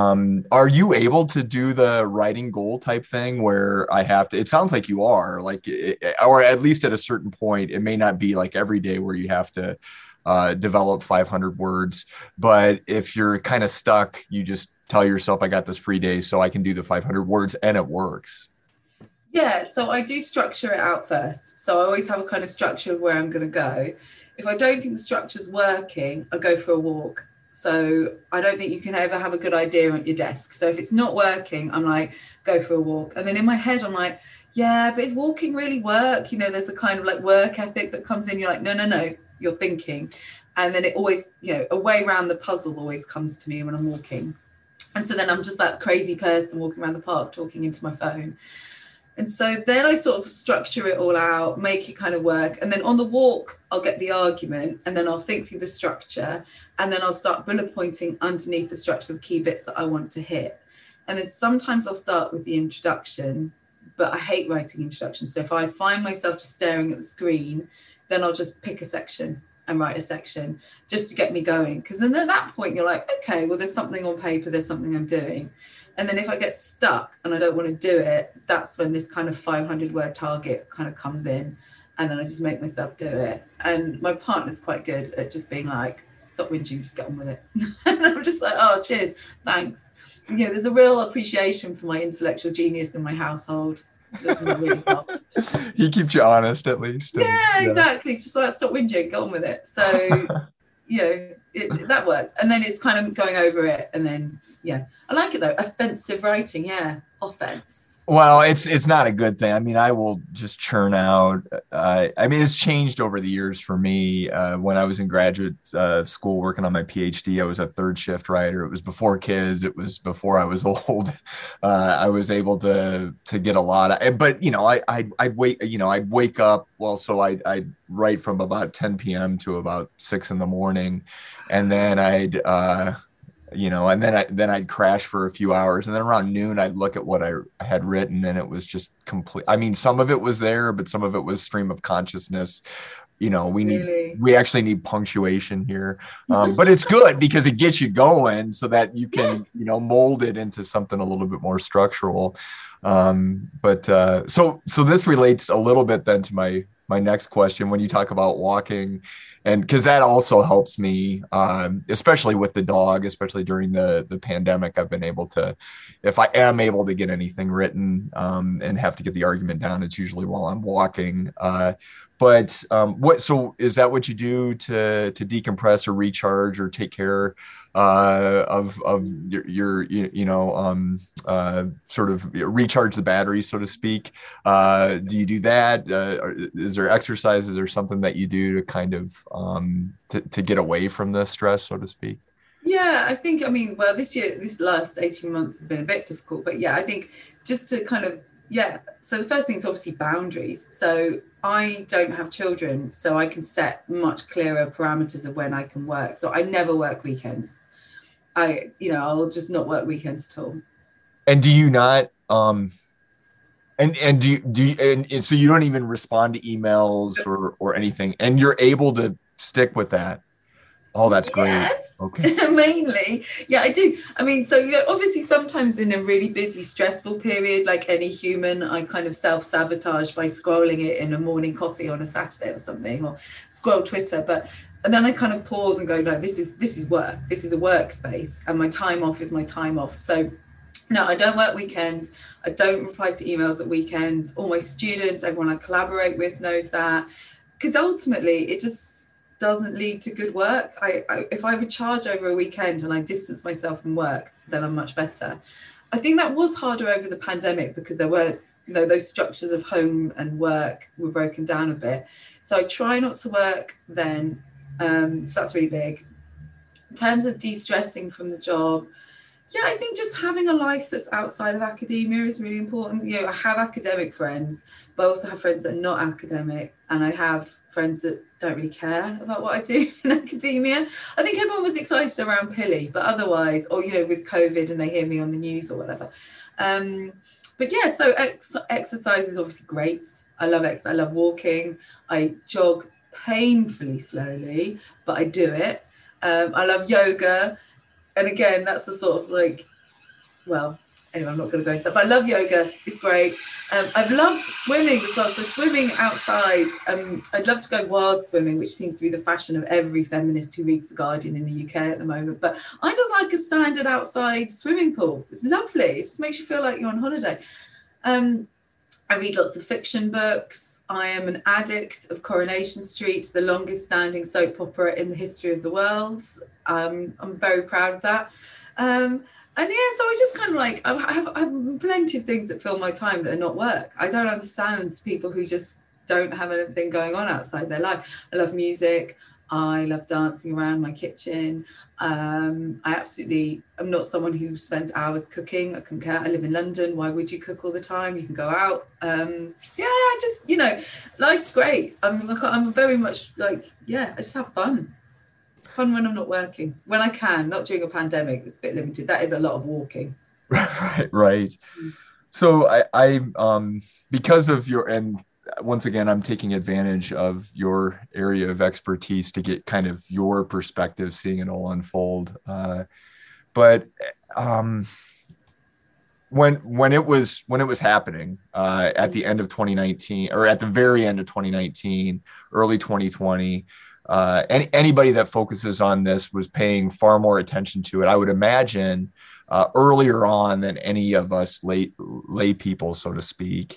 S5: are you able to do the writing goal type thing where I have to? It sounds like you are, like, or at least at a certain point. It may not be like every day where you have to develop 500 words, but if you're kind of stuck, you just tell yourself, I got this free day, so I can do the 500 words, and it works.
S4: Yeah, so I do structure it out first. So I always have a kind of structure of where I'm going to go. If I don't think the structure's working, I go for a walk. So I don't think you can ever have a good idea at your desk. So if it's not working, I'm like, go for a walk. And then in my head, I'm like, yeah, but is walking really work? You know, there's a kind of like work ethic that comes in. You're like, no, you're thinking. And then it always, you know, a way around the puzzle always comes to me when I'm walking. And so then I'm just that crazy person walking around the park, talking into my phone. And so then I sort of structure it all out, make it kind of work. And then on the walk, I'll get the argument, and then I'll think through the structure, and then I'll start bullet pointing underneath the structure, the key bits that I want to hit. And then sometimes I'll start with the introduction, but I hate writing introductions. So if I find myself just staring at the screen, then I'll just pick a section and write a section just to get me going. Because then at that point, you're like, okay, well, there's something on paper, there's something I'm doing. And then if I get stuck and I don't want to do it, that's when this kind of 500 word target kind of comes in. And then I just make myself do it. And my partner's quite good at just being like, stop whinging, just get on with it. And I'm just like, oh, cheers, thanks. You know, there's a real appreciation for my intellectual genius in my household. Really
S5: He keeps you honest, at least.
S4: Yeah, exactly. Just like, stop whinging, get on with it. So, you know, that works. And then it's kind of going over it. And then, yeah, I like it though. Offensive writing. Yeah. Offense.
S5: Well, it's not a good thing. I mean, I will just churn out. I mean, it's changed over the years for me. When I was in graduate school working on my PhD, I was a third shift writer. It was before kids. It was before I was old. I was able to get a lot of, but you know, I'd wake up. Well, so I'd write from about 10 p.m. to about 6 a.m. And then I'd crash for a few hours, and then around noon I'd look at what I had written, and it was just complete. I mean, some of it was there, but some of it was stream of consciousness. You know, we actually need punctuation here, but it's good because it gets you going so that you can, you know, mold it into something a little bit more structural. So this relates a little bit then to my next question when you talk about walking. And because that also helps me, especially with the dog, especially during the pandemic, I've been able to, if I am able to get anything written and have to get the argument down, it's usually while I'm walking. So is that what you do to decompress or recharge or take care of your sort of recharge the battery, so to speak? Do you do that? Is there exercise? Is there something that you do to kind of to get away from the stress, so to speak?
S4: Yeah, I think, well, this last 18 months has been a bit difficult, but yeah, I think just to kind of, so the first thing is obviously boundaries. So I don't have children, so I can set much clearer parameters of when I can work. So I never work weekends. I'll just not work weekends at all.
S5: And do you not, and so you don't even respond to emails or anything, and you're able to stick with that? Oh, that's great.
S4: Yes.
S5: Okay.
S4: Mainly. Yeah, I do. So, obviously sometimes in a really busy, stressful period, like any human, I kind of self-sabotage by scrolling it in a morning coffee on a Saturday or something, or scroll Twitter. And then I kind of pause and go, no, this is work. This is a workspace, and my time off is my time off. So no, I don't work weekends. I don't reply to emails at weekends. All my students, everyone I collaborate with knows that, because ultimately it just doesn't lead to good work. If I recharge over a weekend and I distance myself from work, then I'm much better. I think that was harder over the pandemic because there weren't, those structures of home and work were broken down a bit. So I try not to work then. So that's really big. In terms of de-stressing from the job, Yeah, I think just having a life that's outside of academia is really important. You know, I have academic friends, but I also have friends that are not academic, and I have friends that don't really care about what I do in academia. I think everyone was excited around Pili, but otherwise, or, you know, with COVID and they hear me on the news or whatever. But yeah, so exercise is obviously great. I love exercise. I love walking. I jog painfully slowly, but I do it. I love yoga. And again, that's the sort of like, well, anyway, I'm not going to go into that, but I love yoga. It's great. I've loved swimming as well. So swimming outside, I'd love to go wild swimming, which seems to be the fashion of every feminist who reads The Guardian in the UK at the moment. But I just like a standard outside swimming pool. It's lovely. It just makes you feel like you're on holiday. I read lots of fiction books. I am an addict of Coronation Street, the longest standing soap opera in the history of the world. I'm very proud of that. And yeah, so I just kind of like, I have plenty of things that fill my time that are not work. I don't understand people who just don't have anything going on outside their life. I love music. I love dancing around my kitchen. I'm not someone who spends hours cooking. I couldn't care. I live in London. Why would you cook all the time? You can go out. Yeah, I just, you know, life's great. I'm very much like, yeah, I just have fun. Fun when I'm not working. When I can, not during a pandemic, it's a bit limited. That is a lot of walking.
S5: Right. So I because of your, and once again, I'm taking advantage of your area of expertise to get kind of your perspective, seeing it all unfold. But when it was happening at the end of 2019, or at the very end of 2019, early 2020, anybody that focuses on this was paying far more attention to it, I would imagine, earlier on than any of us lay people, so to speak.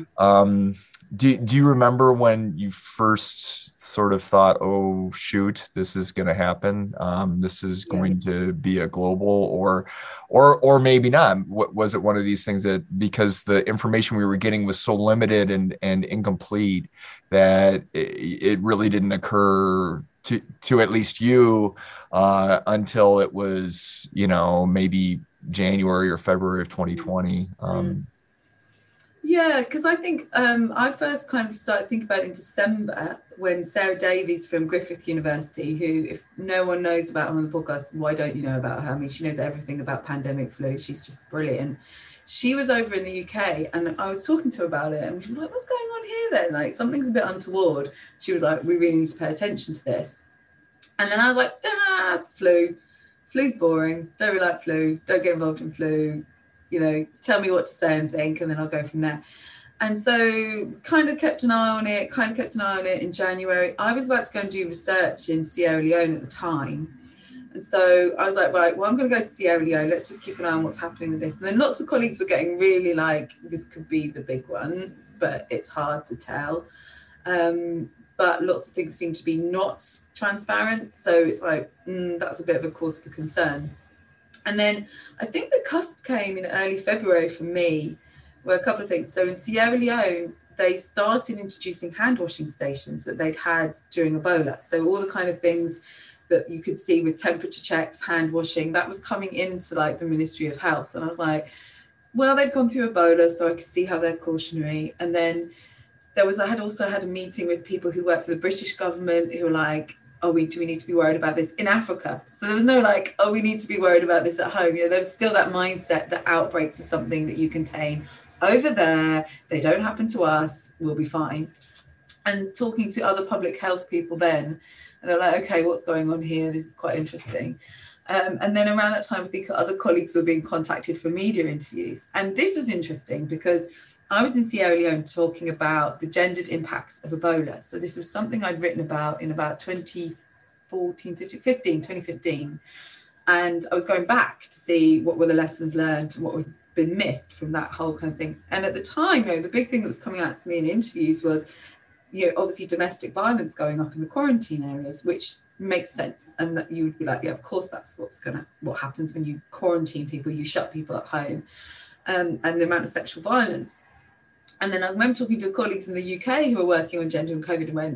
S5: Do you remember when you first sort of thought, oh shoot, this is going to happen, this is going to be a global, or maybe not? Was it one of these things that, because the information we were getting was so limited and incomplete, that it really didn't occur to at least you until it was, you know, maybe January or February of 2020?
S4: Yeah, because I think I first kind of started thinking about it in December, when Sarah Davies from Griffith University, who, if no one knows about her on the podcast, why don't you know about her? I mean, she knows everything about pandemic flu. She's just brilliant. She was over in the UK, and I was talking to her about it, and she was like, what's going on here then? Like, something's a bit untoward. She was like, we really need to pay attention to this. And then I was like, it's flu. Flu's boring. Don't really like flu. Don't get involved in flu. You know, tell me what to say and think, and then I'll go from there. And so kind of kept an eye on it in January. I was about to go and do research in Sierra Leone at the time. And so I was like, right, well, I'm going to go to Sierra Leone. Let's just keep an eye on what's happening with this. And then lots of colleagues were getting really like, this could be the big one, but it's hard to tell. But lots of things seem to be not transparent. So it's like, that's a bit of a cause for concern. And then I think the cusp came in early February for me, where a couple of things. So in Sierra Leone, they started introducing hand washing stations that they'd had during Ebola. So all the kind of things that you could see with temperature checks, hand washing, that was coming into like the Ministry of Health. And I was like, well, they've gone through Ebola, so I could see how they're cautionary. And then I had also had a meeting with people who work for the British government who were like, do we need to be worried about this in Africa? So there was no like, we need to be worried about this at home. You know, there was still that mindset that outbreaks are something that you contain over there. They don't happen to us. We'll be fine. And talking to other public health people then, and they're like, okay, what's going on here? This is quite interesting. And then around that time, I think other colleagues were being contacted for media interviews. And this was interesting because I was in Sierra Leone talking about the gendered impacts of Ebola. So this was something I'd written about in about 2015. And I was going back to see what were the lessons learned and what had been missed from that whole kind of thing. And at the time, you know, the big thing that was coming out to me in interviews was, you know, obviously domestic violence going up in the quarantine areas, which makes sense. And that you would be like, yeah, of course, that's what happens when you quarantine people, you shut people at home, and the amount of sexual violence. And then I remember talking to colleagues in the UK who were working on gender and COVID and went,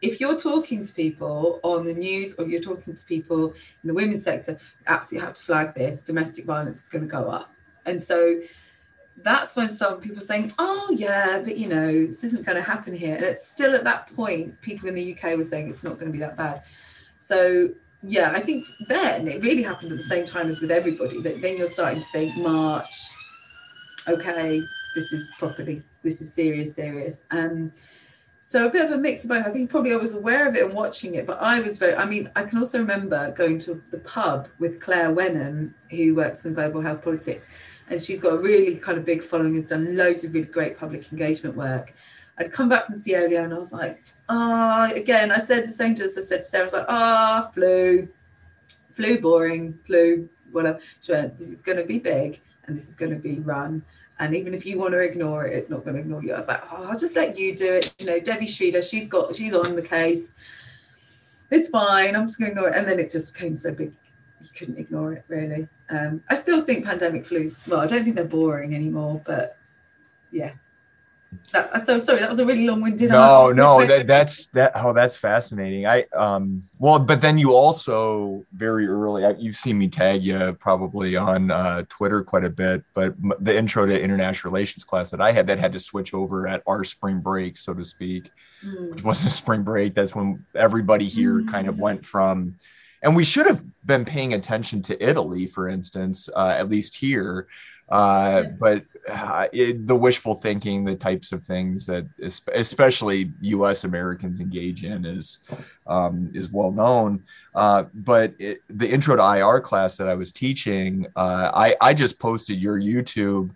S4: if you're talking to people on the news or you're talking to people in the women's sector, you absolutely have to flag this. Domestic violence is going to go up. And so that's when some people are saying, oh yeah, but you know, this isn't going to happen here. And it's still at that point, people in the UK were saying it's not going to be that bad. So yeah, I think then it really happened at the same time as with everybody, that then you're starting to think, March, okay, this is serious. So a bit of a mix of both. I think probably I was aware of it and watching it, but I can also remember going to the pub with Claire Wenham, who works in global health politics, and she's got a really kind of big following, has done loads of really great public engagement work. I'd come back from Sierra Leone and I was like, again, I said the same as I said to Sarah, I was like, flu boring, flu, whatever. She went, this is going to be big and this is going to be run. And even if you want to ignore it, it's not going to ignore you. I was like, I'll just let you do it. You know, Debbie Schreeder, she's on the case. It's fine. I'm just going to ignore it. And then it just became so big, you couldn't ignore it, really. I still think pandemic flus, well, I don't think they're boring anymore, but yeah. So sorry, that was a really long-winded answer.
S5: No, that's fascinating. But then you also very early, you've seen me tag you probably on Twitter quite a bit, but the intro to international relations class that I had to switch over at our spring break, so to speak, which wasn't a spring break. That's when everybody here kind of went from, and we should have been paying attention to Italy, for instance, at least here. But the wishful thinking, the types of things that especially U.S. Americans engage in is well known. But the intro to IR class that I was teaching, I just posted your YouTube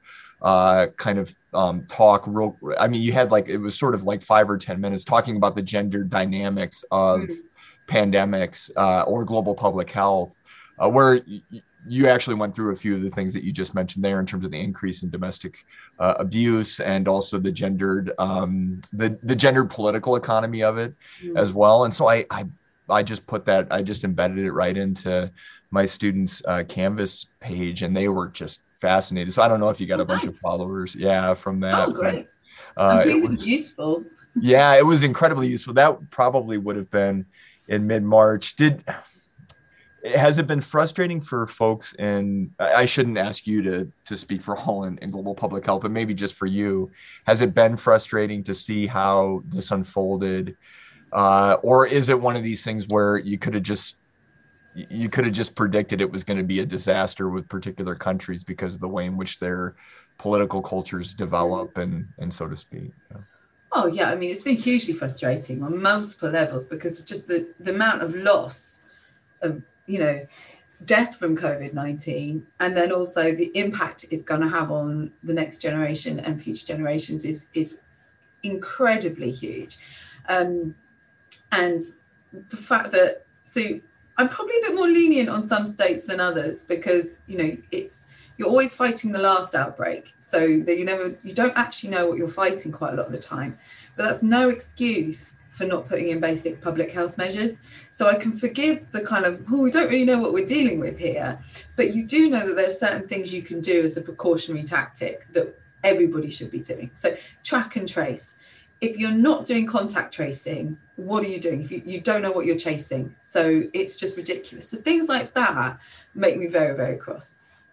S5: talk. You had it was sort of like 5 or 10 minutes talking about the gender dynamics of pandemics or global public health, where you actually went through a few of the things that you just mentioned there in terms of the increase in domestic abuse and also the gendered the gendered political economy of it as well. And so I just embedded it right into my students' Canvas page, and they were just fascinated. So I don't know if you got a bunch of followers, from that.
S4: Oh, great!
S5: It
S4: was useful.
S5: Yeah, it was incredibly useful. That probably would have been in mid-March. Has it been frustrating for folks I shouldn't ask you to speak for all in global public health, but maybe just for you, has it been frustrating to see how this unfolded? Or is it one of these things where you could have just predicted it was going to be a disaster with particular countries because of the way in which their political cultures develop and so to speak?
S4: Oh yeah, it's been hugely frustrating on multiple levels because of just the amount of loss of death from COVID-19, and then also the impact it's going to have on the next generation and future generations is incredibly huge. And the fact that, so I'm probably a bit more lenient on some states than others because, you're always fighting the last outbreak. So that you don't actually know what you're fighting quite a lot of the time, but that's no excuse for not putting in basic public health measures. So I can forgive the kind of, we don't really know what we're dealing with here, but you do know that there are certain things you can do as a precautionary tactic that everybody should be doing. So track and trace. If you're not doing contact tracing, what are you doing? If you don't know what you're chasing. So it's just ridiculous. So things like that make me very, very cross.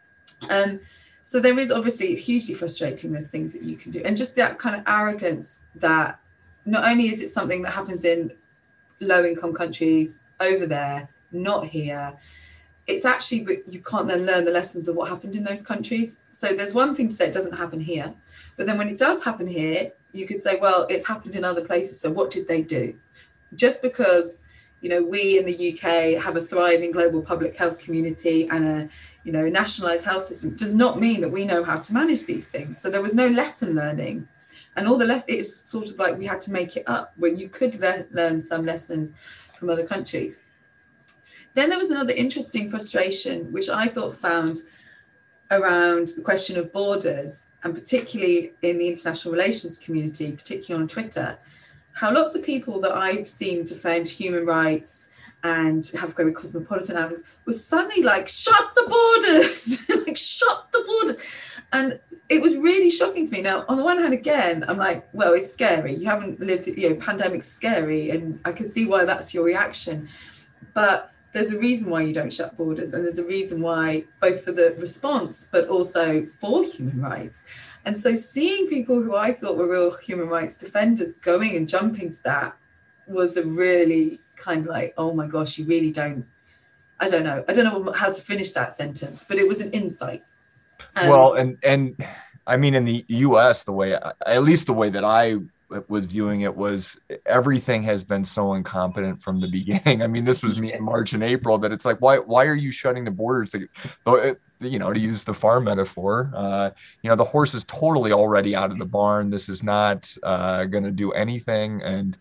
S4: So there is obviously hugely frustrating, there's things that you can do. And just that kind of arrogance that not only is it something that happens in low-income countries over there, not here, it's actually, but you can't then learn the lessons of what happened in those countries. So there's one thing to say it doesn't happen here, but then when it does happen here, you could say, well, it's happened in other places. So what did they do? Just because, we in the UK have a thriving global public health community and a, nationalized health system does not mean that we know how to manage these things. So there was no lesson learning. And all the it's sort of like we had to make it up when you could learn some lessons from other countries. Then there was another interesting frustration, which I thought found around the question of borders, and particularly in the international relations community, particularly on Twitter, how lots of people that I've seen defend human rights and have very cosmopolitan outlooks was suddenly like, shut the borders, shut the borders. And it was really shocking to me. Now, on the one hand, again, I'm like, well, it's scary. You haven't lived, pandemics are scary, and I can see why that's your reaction. But there's a reason why you don't shut borders, and there's a reason why, both for the response, but also for human rights. And so seeing people who I thought were real human rights defenders going and jumping to that was a really kind of like, oh my gosh, you really don't, I don't know how to finish that sentence, but it was an insight.
S5: Well, and I mean, in the US, at least the way that I was viewing it was everything has been so incompetent from the beginning. I mean, this was me in March and April, that it's like, why are you shutting the borders? To use the farm metaphor, the horse is totally already out of the barn. This is not going to do anything. And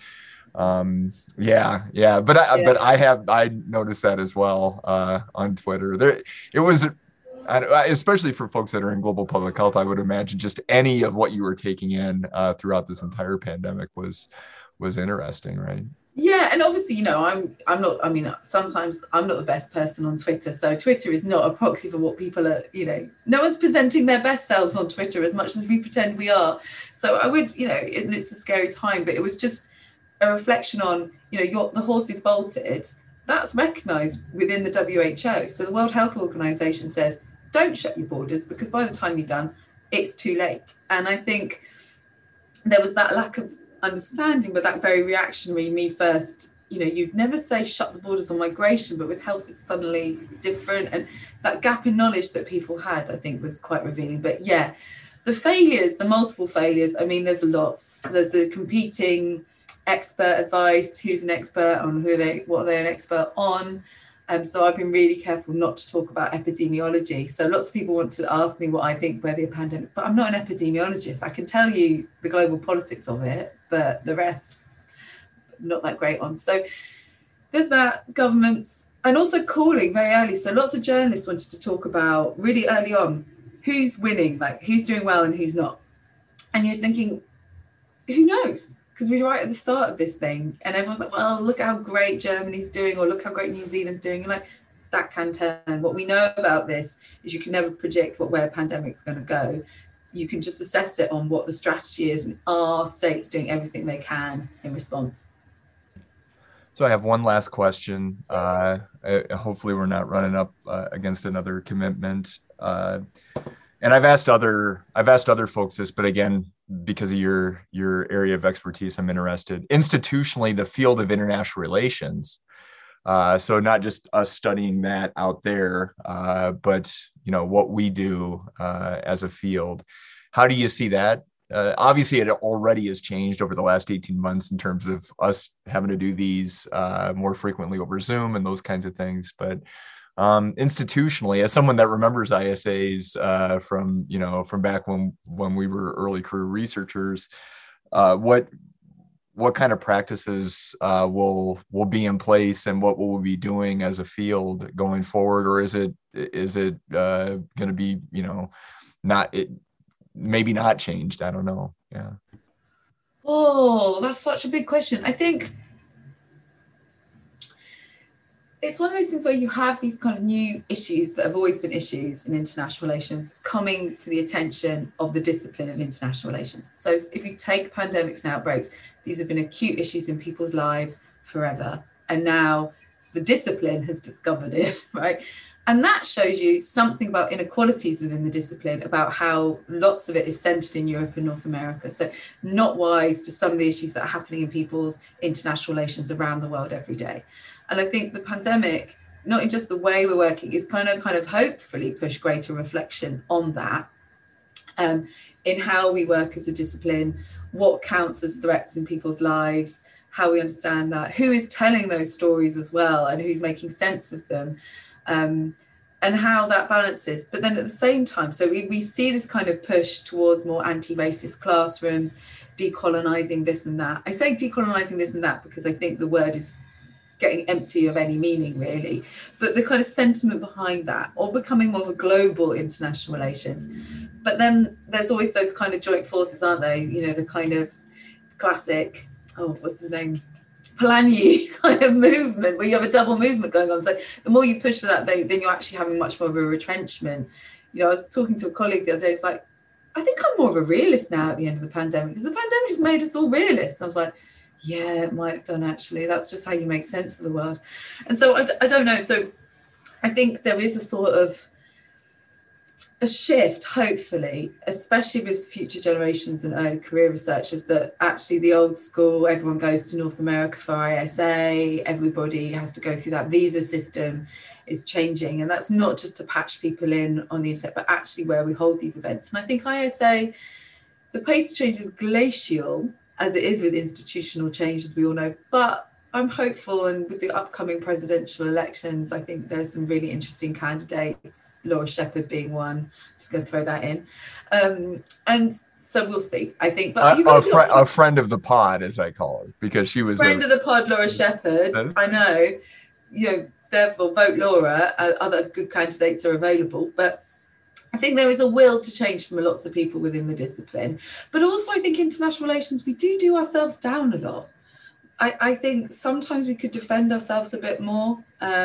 S5: but I noticed that as well on Twitter. It was, especially for folks that are in global public health, I would imagine just any of what you were taking in throughout this entire pandemic was interesting, right?
S4: Yeah, and obviously, sometimes I'm not the best person on Twitter. So Twitter is not a proxy for what people are, no one's presenting their best selves on Twitter as much as we pretend we are. So I would, it's a scary time, but it was just a reflection on, the horse is bolted. That's recognised within the WHO. So the World Health Organization says, don't shut your borders, because by the time you're done, it's too late. And I think there was that lack of understanding, but that very reactionary me first, you'd never say shut the borders on migration, but with health, it's suddenly different. And that gap in knowledge that people had, I think, was quite revealing. But yeah, the multiple failures, I mean, there's lots. There's the competing expert advice, who's an expert on what are they an expert on. So I've been really careful not to talk about epidemiology. So lots of people want to ask me what I think whether the pandemic, but I'm not an epidemiologist. I can tell you the global politics of it, but the rest, not that great on. So there's that, governments, and also calling very early. So lots of journalists wanted to talk about really early on, who's winning, like who's doing well and who's not. And you're thinking, who knows? Because we're right at the start of this thing, and everyone's like, well, look how great Germany's doing, or look how great New Zealand's doing. And like, that can turn. What we know about this is you can never predict where a pandemic's going to go. You can just assess it on what the strategy is, and are states doing everything they can in response.
S5: So I have one last question. Hopefully we're not running up against another commitment. And I've asked other folks this, but again, because of your area of expertise, I'm interested. Institutionally, the field of international relations, so not just us studying that out there, but what we do as a field. How do you see that? Obviously, it already has changed over the last 18 months in terms of us having to do these more frequently over Zoom and those kinds of things. But institutionally, as someone that remembers ISAs from back when we were early career researchers, what kind of practices will be in place, and what will we be doing as a field going forward? Or is it going to be maybe not changed? I don't know. Yeah.
S4: Oh, that's such a big question. I think it's one of those things where you have these kind of new issues that have always been issues in international relations coming to the attention of the discipline of international relations. So if you take pandemics and outbreaks, these have been acute issues in people's lives forever. And now the discipline has discovered it, right? And that shows you something about inequalities within the discipline, about how lots of it is centered in Europe and North America. So not wise to some of the issues that are happening in people's international relations around the world every day. And I think the pandemic, not in just the way we're working, is kind of hopefully push greater reflection on that, in how we work as a discipline, what counts as threats in people's lives, how we understand that, who is telling those stories as well, and who's making sense of them, and how that balances. But then at the same time, so we see this kind of push towards more anti-racist classrooms, decolonizing this and that. I say decolonizing this and that because I think the word is getting empty of any meaning, really. But the kind of sentiment behind that, or becoming more of a global international relations. But then there's always those kind of joint forces, aren't they? The kind of classic, what's his name? Polanyi kind of movement, where you have a double movement going on. So the more you push for that, then you're actually having much more of a retrenchment. I was talking to a colleague the other day, it's like, I think I'm more of a realist now at the end of the pandemic, because the pandemic just made us all realists. I was like, yeah, it might have done actually. That's just how you make sense of the world. And so I don't know. So I think there is a sort of a shift, hopefully, especially with future generations and early career researchers, that actually the old school, everyone goes to North America for ISA, everybody has to go through that visa system, is changing. And that's not just to patch people in on the internet, but actually where we hold these events. And I think ISA, the pace of change is glacial, as it is with institutional change, as we all know, but I'm hopeful, and with the upcoming presidential elections, I think there's some really interesting candidates, Laura Shepherd being one. Just going to throw that in. And so we'll see, I think. But
S5: a friend of the pod, as I call her, because she was
S4: friend of the pod, Laura Shepherd. I know, therefore vote Laura. Other good candidates are available, but I think there is a will to change from lots of people within the discipline. But also, I think international relations, we do ourselves down a lot. I think sometimes we could defend ourselves a bit more.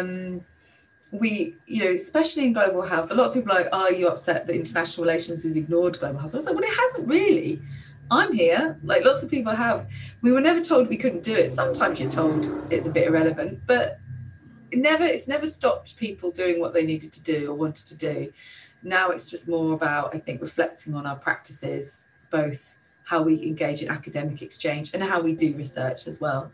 S4: Especially in global health, a lot of people are like, are you upset that international relations has ignored global health? I was like, well, it hasn't really. I'm here, like lots of people have. We were never told we couldn't do it. Sometimes you're told it's a bit irrelevant, but it's never stopped people doing what they needed to do or wanted to do. Now it's just more about, I think, reflecting on our practices, both how we engage in academic exchange and how we do research as well.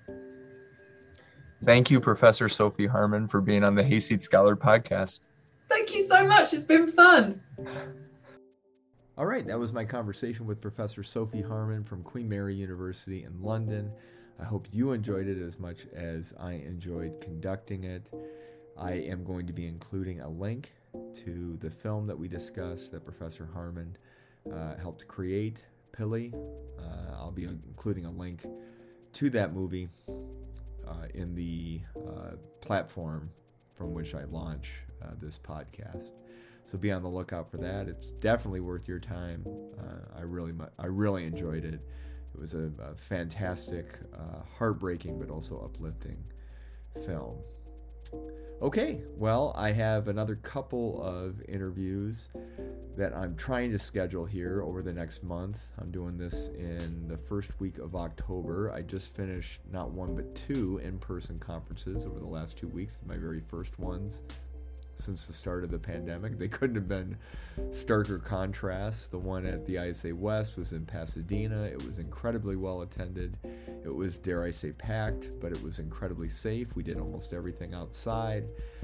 S5: Thank you, Professor Sophie Harmon, for being on the Hayseed Scholar podcast.
S4: Thank you so much. It's been fun.
S3: All right, that was my conversation with Professor Sophie Harmon from Queen Mary University in London. I hope you enjoyed it as much as I enjoyed conducting it. I am going to be including a link to the film that we discussed that Professor Harmon helped create, Pili. I'll be including a link to that movie in the platform from which I launch this podcast. So be on the lookout for that. It's definitely worth your time. I really enjoyed it. It was a fantastic, heartbreaking, but also uplifting film. Okay, well, I have another couple of interviews that I'm trying to schedule here over the next month. I'm doing this in the first week of October. I just finished not one but two in-person conferences over the last 2 weeks, my very first ones since the start of the pandemic. They couldn't have been starker contrasts. The one at the ISA West was in Pasadena. It was incredibly well attended. It was, dare I say, packed, but it was incredibly safe. We did almost everything outside.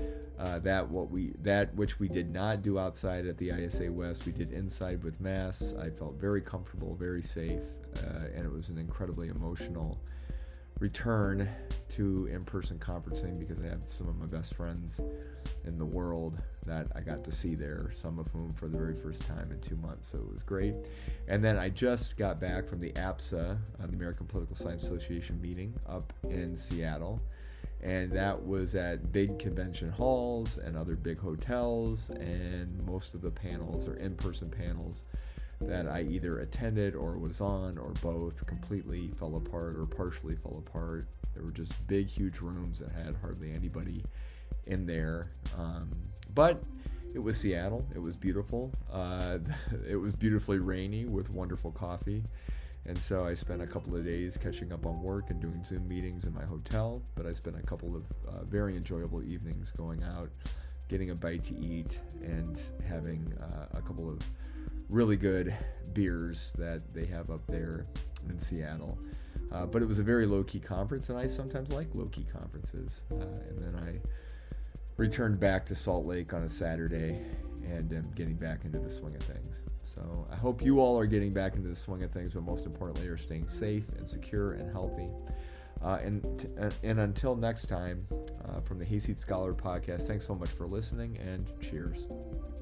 S3: That which we did not do outside at the ISA West, we did inside with masks. I felt very comfortable, very safe, and it was an incredibly emotional return to in-person conferencing, because I have some of my best friends in the world that I got to see there, some of whom for the very first time in 2 months, so it was great. And then I just got back from the APSA, the American Political Science Association meeting up in Seattle, and that was at big convention halls and other big hotels, and most of the panels are in-person panels that I either attended or was on, or both completely fell apart or partially fell apart. There were just big, huge rooms that had hardly anybody in there. But it was Seattle. It was beautiful. It was beautifully rainy with wonderful coffee. And so I spent a couple of days catching up on work and doing Zoom meetings in my hotel. But I spent a couple of very enjoyable evenings going out, getting a bite to eat, and having a couple of really good beers that they have up there in Seattle. But it was a very low-key conference, and I sometimes like low-key conferences. And then I returned back to Salt Lake on a Saturday and am getting back into the swing of things. So I hope you all are getting back into the swing of things, but most importantly are staying safe and secure and healthy. And until next time, from the Hayseed Scholar podcast, thanks so much for listening, and cheers.